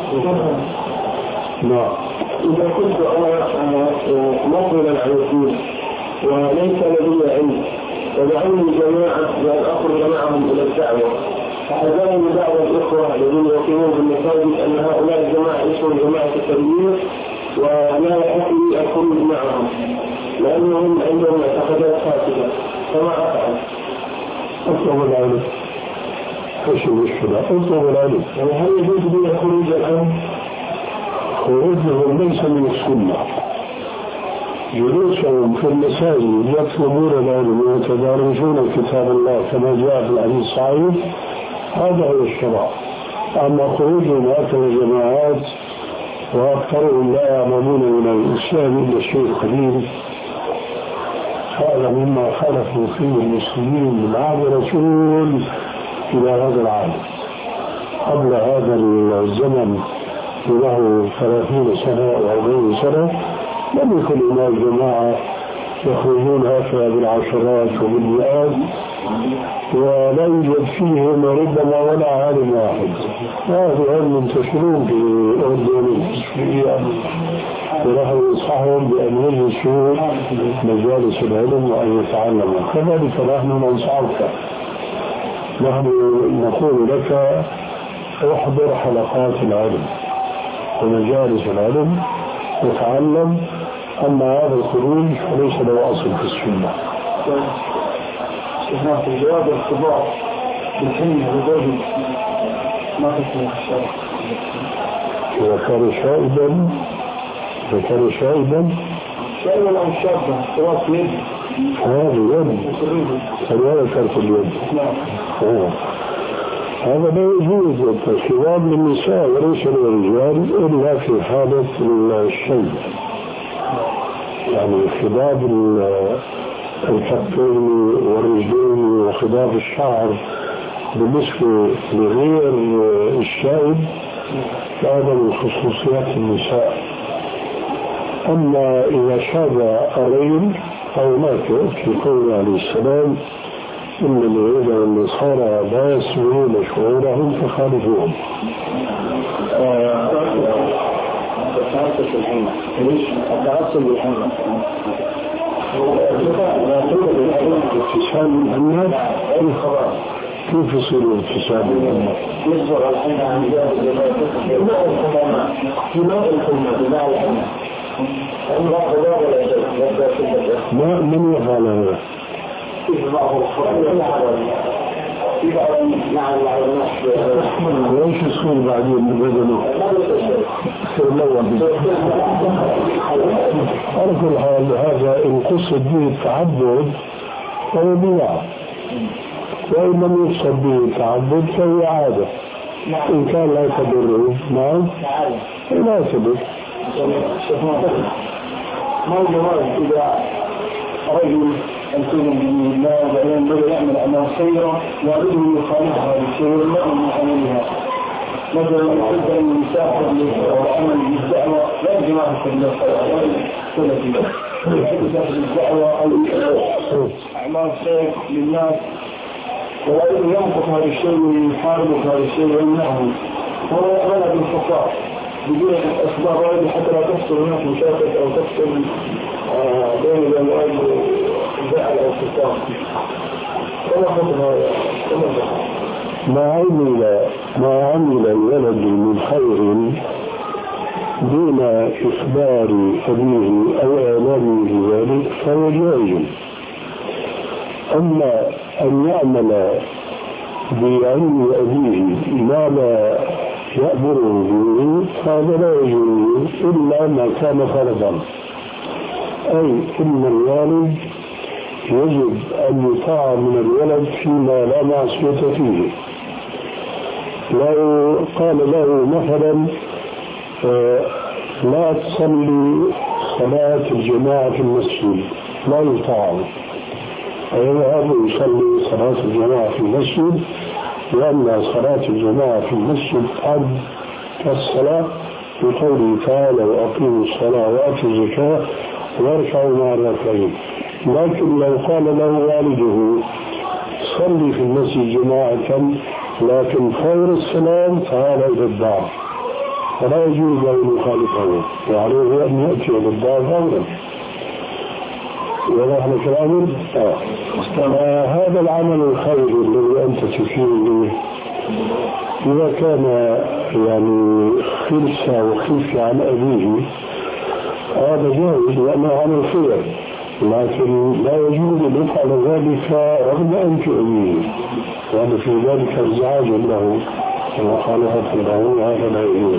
نعم إذا كنت أنا مقبلا على الدين وليس لدي علم ودعوني جماعة بأن أخرج معهم إلى الدعوة فحذرني بعض الإخوة الذين يقيمون بالمساجد أن هؤلاء الجماعة اسمهم جماعة التبليغ ولا يحق لي أخرج معهم لأنهم عندهم معتقدات فاسدة فما أفعل؟ أطلب العلم. ايش المشكلة؟ أطلب العلم. يعني هل يجوز لي الخروج الآن؟ خروجهم ليس من السنة. جلوسهم في المساجد يطلبون العلم ويتدارسون كتاب الله كما جاء في الحديث الصحيح هذا هو الشرع. أما خروجهم هكذا جماعات وأكثرهم لا يعلمون من الإسلام إلا الشيء القليل هذا مما خالفوا فيه المسلمين من عهد رسول إلى هذا العام. قبل هذا الزمن له 30 سنة أو 40 سنة لم يكن هناك جماعة يخرجون هكذا بالعشرات وبالمئات ولا يوجد فيهم ربما ولا عالم واحد. هذا هم منتشرون في الأردن السورية ونحن ننصحهم بأن يجلسوا مجالس العلم وأن يتعلموا. كذلك نحن ننصحك، نحن نقول لك احضر حلقات العلم ومجالس العلم وتعلم. أما هذا الخروج فليس له أصل في السنة. في جواب الخضار بالحلم بزوجه ما تكون الشرع. ذكر شائبا شائبا أو شابا سواء في يد هذا يد فلا ترك اليد. هذا لا يجوز الخضاب للنساء وليس للرجال إلا في حالة الشيء، يعني خضاب الكفين والرجلين وخضاب الشعر بالنسبة لغير الشائب هذا من خصوصيات النساء. أما إذا شاب الرجل أو مات في قوله عليه السلام إن اليهود والنصارى لا يسمعون شعورهم فخالفوهم. التعصب بالحمى اتصال الأمة كيف يصير اتصال الأمة؟ يصبر الحمى عن ماء الحمى من يفعل هذا؟ وإيش يصير بعدين بدنه؟ على كل حال هذا إن قصد به التعبد فهو بدعة، وإن لم يقصد به التعبد فهو عادة. إن كان لا تضره نعم لا تضر. ما الجواز إذا رجل يلتزم بدين الله وبعدين بدأ يعمل أعمال خيرة وأريده يخالف هذا الشيء والله من عملها، مثلا يقدر أن يسافر للعمل بالدعوة لا جماعة السلفية يسافر بالدعوة أو أعمال خير للناس وأريده ينقص هذا الشيء ويحارب هذا الشيء ويمنعه، وهو يعمل بالخطأ بدون أسباب واحدة حتى لا تحصل هناك مشاكل أو تحصل بين الأموال والبيع أو الخطاب. كما قلت ما عمل الولد من خير دون إخبار أبيه أو إعلامه بذلك فهو جائز. أما أن يعمل بعلم أبيه ما لا يأمره به هذا لا يجوز إلا ما كان فرضا، أي إن الوالد يجب أن يطاع من الولد فيما لا معصية فيه. لو قال له مثلا لا تصلي صلاة الجماعة في المسجد لا يطاع، فيذهب يصلي صلاة الجماعة في المسجد لأن صلاة الجماعة في المسجد قد كالصلاة بقوله تعالى وأقيموا الصلاة وآتوا الزكاة واركعوا مع الراكعين. لكن لو قال له والده صلي في المسجد جماعة لكن خير السلام تعالى إلى الدار فلا يجوز أن يخالفه وعليه أن يأتي إلى الدار فورا. ونحن كلامه هذا العمل الخير الذي أنت تشير إليه إذا كان يعني خلصة وخلفة عن أبيه هذا جائز لأنه عمل خير، لكن لا يجوز أن يفعل ذلك رغم أنف أبيه، وهذا في ذلك ازعاج له ومخالفة له، هذا لا يجوز.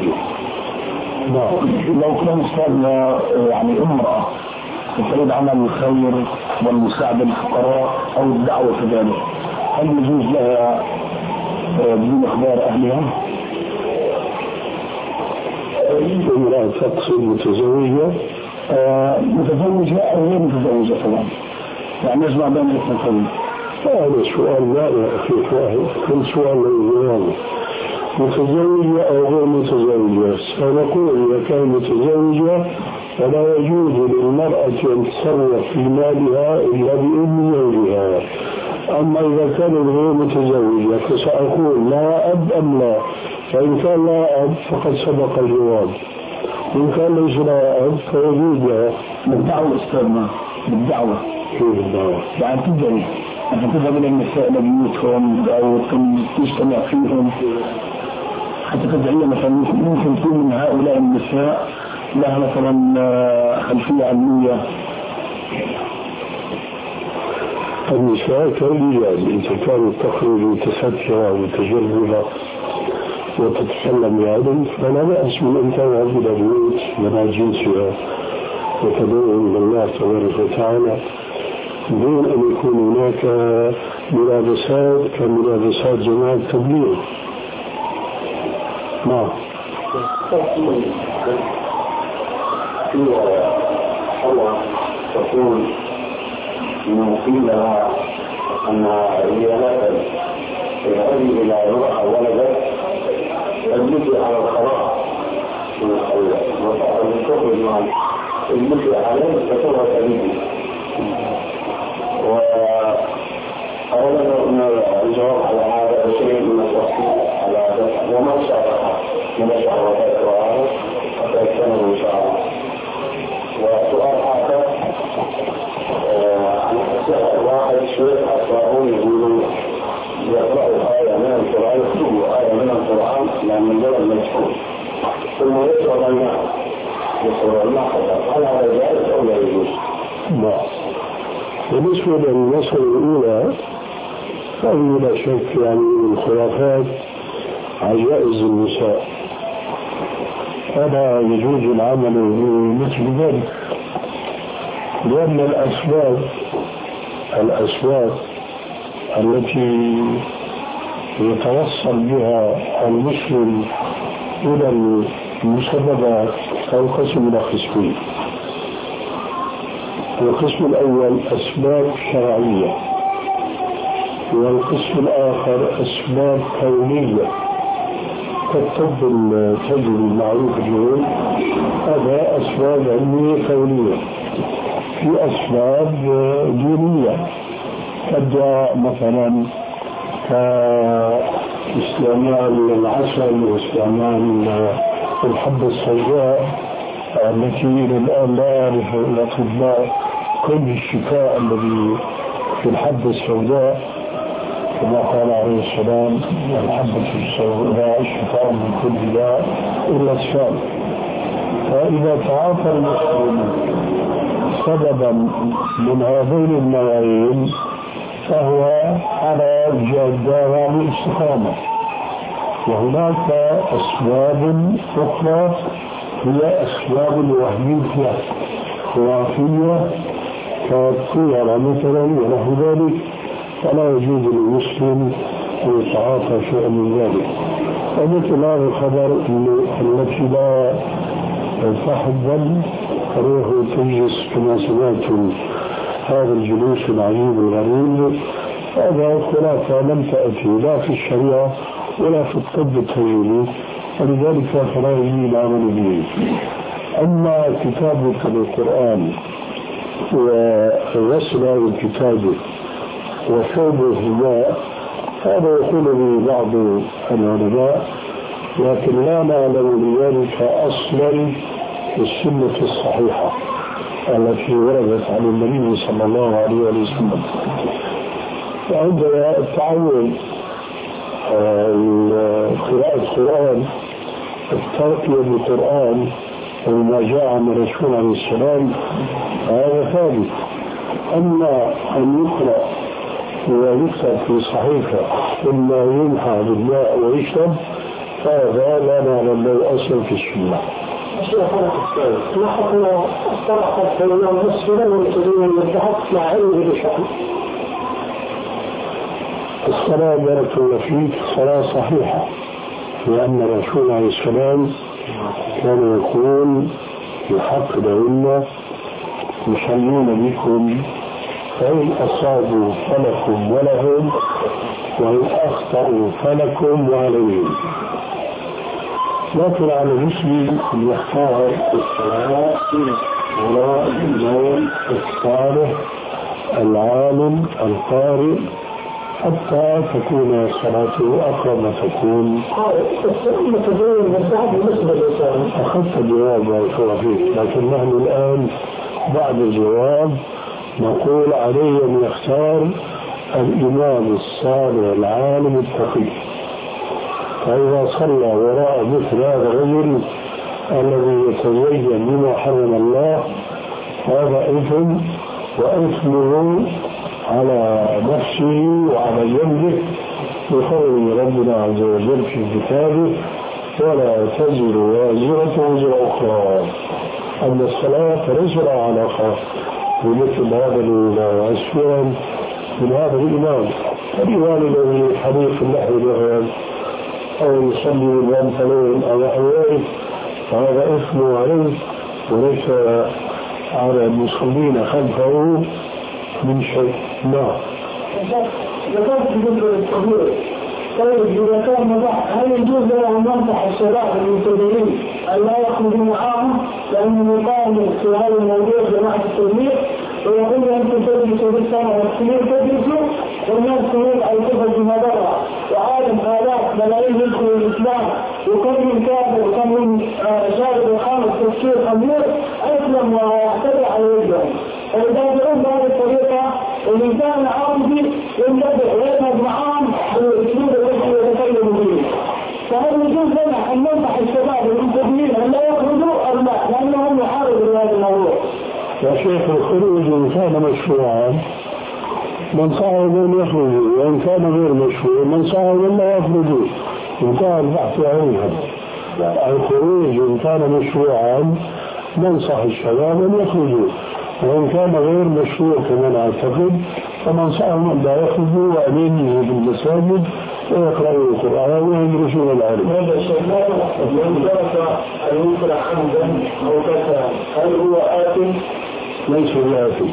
لو كان مثلا يعني امرأة تريد عمل الخير والمساعدة للفقراء أو الدعوة كذلك، هل يجوز لها بدون إخبار أهلها؟ امرأة تقصد متزوجة متزوجة أو غير متزوجة طبعا، يعني يجمع بين الاثنين. هذا سؤال لا يخيف واحد، كل سؤال له متزوجة أو غير متزوجة. سنقول إذا كان متزوجة فلا يجوز للمرأة أن تصرف في مالها إلا بإذن زوجها. أما إذا كان غير متزوجة فسأقول لا أب أم لا، فإن كان لا أب فقد سبق الجواب، وإن كان ليس لا أب فيجوز لها. بالدعوة أستاذنا بالدعوة كيف الدعوة؟ يعني تدعي أنت تذهب إلى النساء لبيوتهم أو تجتمع فيهم حتى تدعي مثلا ممكن تكون من هؤلاء النساء لها مثلا خلفية علمية. النساء كالرجال إذا كانت تخرج متسترة ومتجردة وتتكلم بعلم فلا بأس من أن تذهب إلى بيوت من جنسها وتدعو إلى الله تبارك وتعالى دون أن يكون هناك ملابسات كملابسات جماعة التبليغ. نعم. في حواء تقول إنه قيل لها أن هي لا تذهب إلى رؤى ولدت المثل على القراء وتخرج مع المثل عليه فتوها تبيدي. وأولا أن الجواب على هذا شيء من التفصيل على هذا وما شرح من الشعرات وهذا حتى يكتمل إن شاء الله. وسؤال آخر عن واحد شيخ أسرائيل يقولون يقرأ آية من القرآن يكتب آية من القرآن من دون المجهول ثم يسأل الناس هل هذا جائز أو لا يجوز؟ لا. بالنسبة للمسألة الأولى فهي لا شك يعني من خرافات عجائز النساء فلا يجوز العمل بمثل ذلك لأن الأسباب التي يتوصل بها المسلم إلى المسببات تنقسم إلى قسمين. القسم الأول أسباب شرعية والقسم الآخر أسباب كونية كالطب التجريبي المعروف اليوم هذا أسباب علمية كونية. في أسباب دينية كالدعاء مثلا كاستعمال العسل واستعمال الحبة السوداء التي إلى الآن لا يعرف الأطباء كل الشفاء الذي في الحبة السوداء كما قال عليه السلام الحبة السوداء شفاء من كل داء إلا الشفاء. فإذا تعاطى المسلم سببا من هذين النوعين فهو على جادة والاستقامة. وهناك أسباب أخرى هي أسباب وهمية خرافية كالطيرة مثلا ونحو ذلك فلا يجوز للمسلم أن يتعاطى شيئا من ذلك. ومثل هذا الخبر التي لا تحضن روح تجلس كما سمعتم هذا الجلوس العجيب الغريب هذا خرافة لم تأتي لا في الشريعة ولا في الطب التجريبي ولذلك فلا يجوز العمل به. أما كتابة القرآن وغسل الكتاب وشرب الماء هذا يقول به بعض العلماء لكن لا نعلم لذلك أصلا في السنة الصحيحة التي وردت عن النبي صلى الله عليه وسلم. وعندنا التعود قراءة القرآن الترقية بالقرآن وما جاء عن الرسول عليه السلام هذا ثابت. أما أن يقرأ ويكتب في صحيفة ثم يمحى بالماء ويشرب فهذا لا نعلم له أصل في السنة. ما حكم الطرق الإمام مسلم ومسلمين الذهب مع علمه بشأن الصلاة بارك الله فيك صلاة صحيحة لأن الرسول عليه السلام كان يقول يحق لهن يصلون بكم فإن أصابوا فلكم ولهم وإن أخطأوا فلكم وعليهم. لكن على المسلم أن يختار الصلاة وراء الإمام الصالح العالم القارئ حتى تكون صلاته أقرب ما تكون. متدين بالذهب بالنسبة للإنسان. أخذت الجواب يا فيه لكن نحن الآن بعد الجواب نقول عليه أن يختار الإمام الصالح العالم التقي. فإذا صلى وراء مثل هذا الرجل الذي يتزين بما حرم الله هذا إثم وإثمه على نفسه وعلى جنبه بقول ربنا عز وجل في كتابه ولا تزر وازرة وزر أخرى، أن الصلاة تزر على أخرى. بمثل هذا الأسفل من هذا الإمام الإمام الذي حديث النحو مثلا أو يصلي بالمنفلين أو نحوه فهذا إثم عليه وليس على المصلين خلفه من شيء. نعم. ذكرت بالنسبة للتغيير، طيب إذا كان مباح هل يجوز له أن ينصح الشباب المبتدئين أن لا يخرجوا معهم لأنهم يقاموا في هذا الموضوع جماعة التغيير ويقول أنتم تدرسوا بالسنة والسنين تدرسوا والناس تقول أو تفضل بما برا وعالم آلاف ملايين يدخلوا الإسلام وكم من كافر وكم من شارب وخامس تفكير خمير أسلم ويعتدي على وجههم. فيتابعون بهذه الطريقة الإنسان عاوزي ينتبه ويذهب معهم بالأسلوب الذي يتكلم به. فهل يجوز لنا أن ننصح الشباب المبتدئين أن لا يخرجوا أم لا؟ لأنهم يحاربوا بهذا الموضوع. يا شيخ الخروج إن كان مشروعا ننصحهم أن يخرجوا، وإن كان غير مشروع ننصحهم أن لا يخرجوا. انتهى البحث عنها. الخروج إن كان مشروعا ننصح الشباب أن يخرجوا، وإن كان غير مشروع كما نعتقد فننصحهم أن لا يخرجوا وأن ينزلوا بالمساجد ويقرأوا القرآن ويدرسون العلم. هذا الشيء من درس المنكر عمدا أو كسلا هل هو آثم؟ ليس بآثم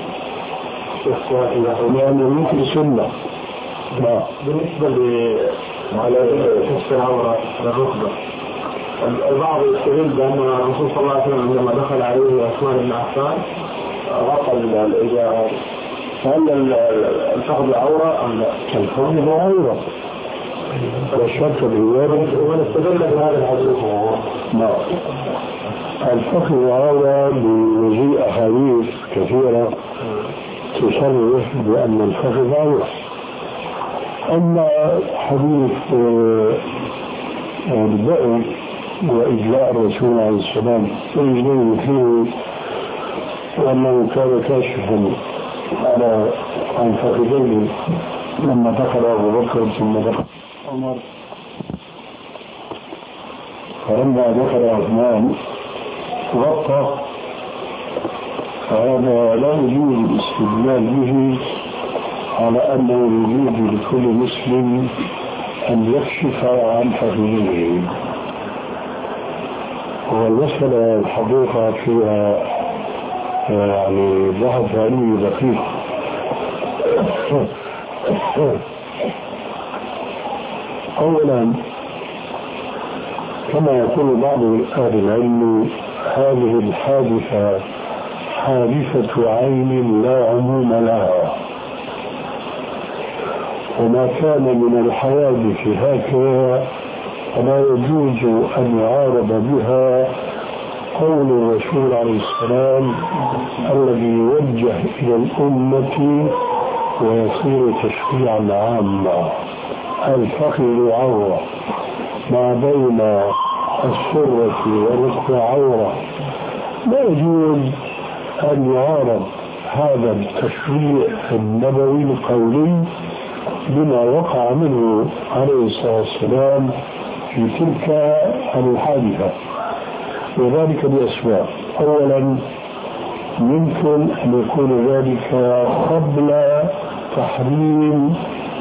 لأن المنكر سنة. بالنسبة على كشف العورة الركبة البعض يستدل بأن الرسول صلى الله عليه وسلم عندما دخل عليه عثمان بن عفان غطى الإجابة. هل الفخذ عورة أم لا؟ الفخذ عورة والشرط بالوارد ونستدل بهذا الحديث. نعم. الفخذ عورة بوجيه أحاديث كثيرة تصرح بأن الفخذ عورة. أما حديث البئر وإجلاء الرسول عليه السلام رجلين فيه وأنه كان كاشفا على عن فخذيه لما دخل أبو بكر ثم دخل عمر، فلما دخل عثمان غطى، فهذا لا يجوز الاستدلال به على أنه يجوز لكل مسلم أن يكشف عن فخذيه. والمسألة الحقيقة فيها يعني بحث علمي دقيق. أولا كما يقول بعض أهل العلم هذه الحادثة حادثة عين لا عموم لها، وما كان من الحوادث هكذا فلا يجوز أن يعارض بها قول الرسول عليه السلام الذي يوجه إلى الأمة ويصير تشريعا عاما. الفخذ عورة ما بين السرة والركبة عورة، لا يجوز أن يعارض هذا التشريع النبوي القولي بما وقع منه عليه الصلاة والسلام في تلك الحادثة، وذلك بأسباب. أولا يمكن أن يكون ذلك قبل تحريم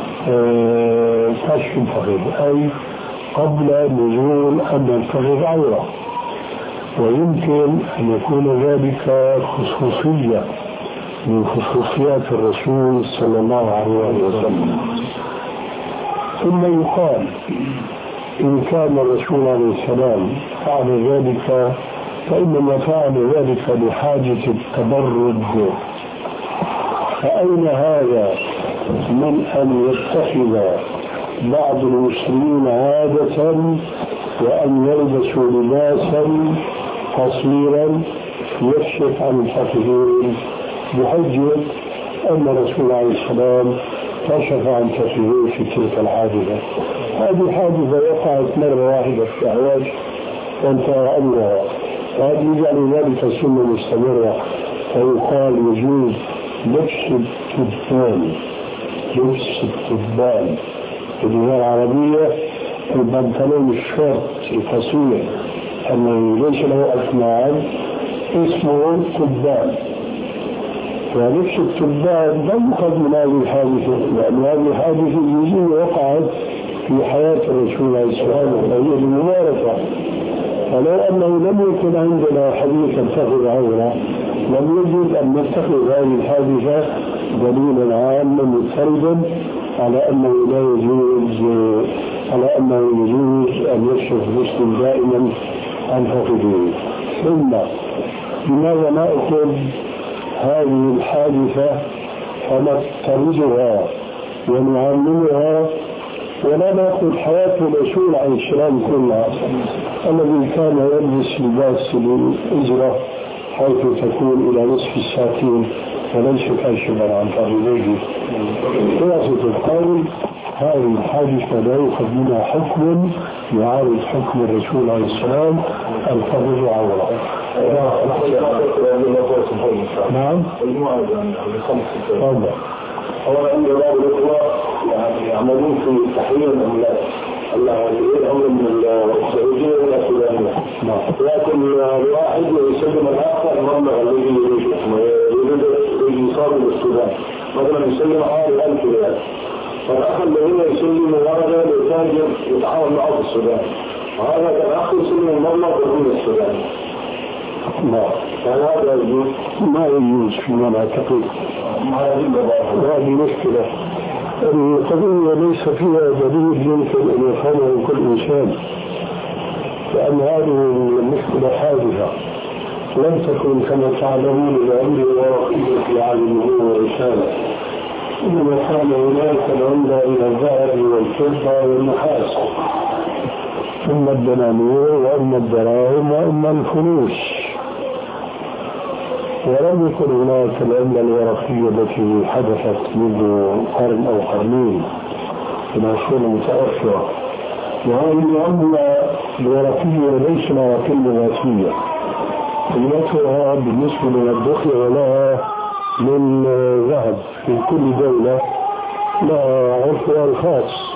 كشف الفخذ، أي قبل نزول أن الفخذ عورة، ويمكن أن يكون ذلك خصوصية من خصوصيات الرسول صلى الله عليه وسلم. ثم يقال إن كان الرسول عليه السلام فعل ذلك فإنما فعل ذلك لحاجة التبرد، فأين هذا من أن يتخذ بعض المسلمين عادة وأن يلبسوا لباسا قصيرا يكشف عن الفخذين بحجة أن الرسول عليه السلام كشف عن فخذيه في تلك الحادثة. هذه حادثة وقعت مرة واحدة في أعواج وانتهى أمرها، وهذا يجعل ذلك سنة مستمرة، فيقال يجوز لبس التبان في اللغة العربية البنطلون الشورت القصير الذي ليس له أكمام اسمه تبان. ولبس التبان لم يؤخذ من هذه الحادثة، لأن هذه الحادثة الجزئية وقعت في حياة الرسول عليه السلام وهي المباركة. فلو أنه لم يكن عندنا حديث اتخذ عورة لم يجب أن نتخذ هذه الحادثة دليلا عاما مضطردا على أنه يجوز أن يكشف المسلم دائما عن فقده. ثم لماذا نأخذ هذه الحادثة فنفترضها ونعلمها ولا نأخذ حياة الرسول عليه السلام كلها الذي كان يلبس لباس الإزرة حيث تكون إلى نصف الساقين وليس كاشفا عن فخذيه. خلاصة القول هذه الحادثة لا يؤخذ منها حكم يعارض حكم الرسول عليه السلام الفخذ عورة. نعم. هو عند بعض الإخوة يعملون في تحرير الأملاك الأمر من السعودية إلى السودانية، لكن الواحد يسلم الآخر المبلغ الذي يريد يصاب للسودان، مثلا يسلم حوالي 1000 ريال، فالأخ الذي يسلم ورقة لتاجر يتعاون معه في السودان، وهذا الأخ يسلم المبلغ بدون السودان. فهذا يجوز؟ ما يجوز فيما نعتقد. هذه مشكلة. القضية ليس فيها دليل يمكن أن يفهمه كل إنسان، لأن هذه المشكلة حادثة لم تكن كما تعلمون العمر ورقية في عالمه ورسالة، إنما كان هناك العملة إلى الذهب والفضة والنحاس، ثم الدنانير وأما الدراهم وأما الفلوس، ولم يكن هناك العملة الورقية التي حدثت منذ قرن أو قرنين في العصور المتأخرة. وهذه العملة الورقية ليس لها قيمة ذاتية، قيمتها بالنسبة للدخل ولها من ذهب في كل دولة لها عرفها الخاص.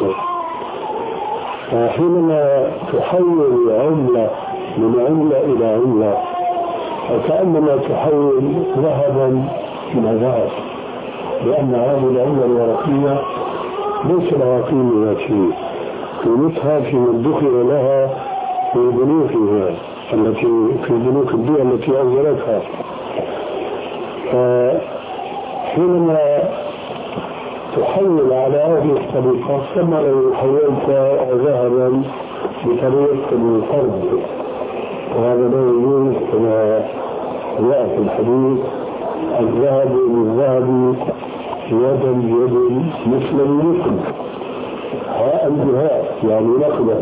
فحينما تحول عملة من عملة إلى عملة فكأنما تحول ذهبا إلى ذهب، لأن هذه العملة الورقية ليس لها قيمة ذاتية، قيمتها فيما ادخر لها في بنوكها التي في بنوك الدول التي أنزلتها. فحينما تحول على هذه الطريقة كما لو حولت ذهبا بطريقة القرض، وهذا لا يجوز كما جاء في الحديث الذهب بالذهب يدا بيد مثل المثل هاء بهاء يعني نقدا.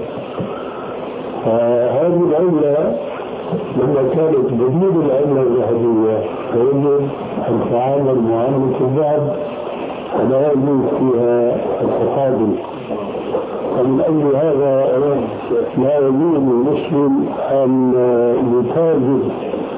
فهذه العملة لما كانت بديل العملة الذهبية فيجب أن تعامل معاملة الذهب ولا يجوز فيها التفاضل. ومن أجل هذا لا يجوز للمسلم أن يتاجر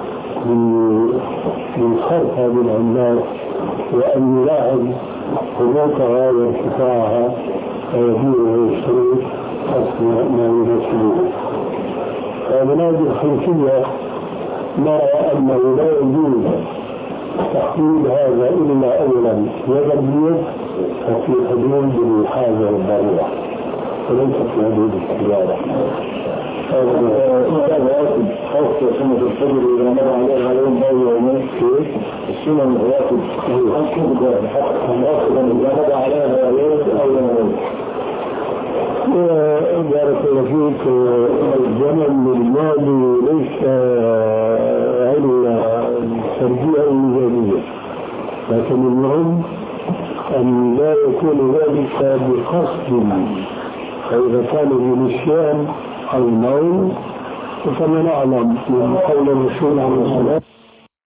بخرق هذه العملات وأن يلاحظ هبوطها وارتفاعها ويبيع ويشتري حسب ما يناسبه. فمن هذه الخلفية نرى أنه لا يجوز تحديد هذا إلا أولا يدا بيد وفي حدود الحاجة والضرورة وليس في حدود التجارة. خوف سنة الفجر إذا مر عليها يوم أو يومين السنة الرواتب إذا مر عليها يوم أو يومين. بارك الله فيك. الزمن الماضي ليس علة ترجيع الميزانية، لكن المهم أن لا يكون ذلك بقصد، فإذا كان بنسيان أو نوم فكما نعلم من قول الرسول عليه الصلاة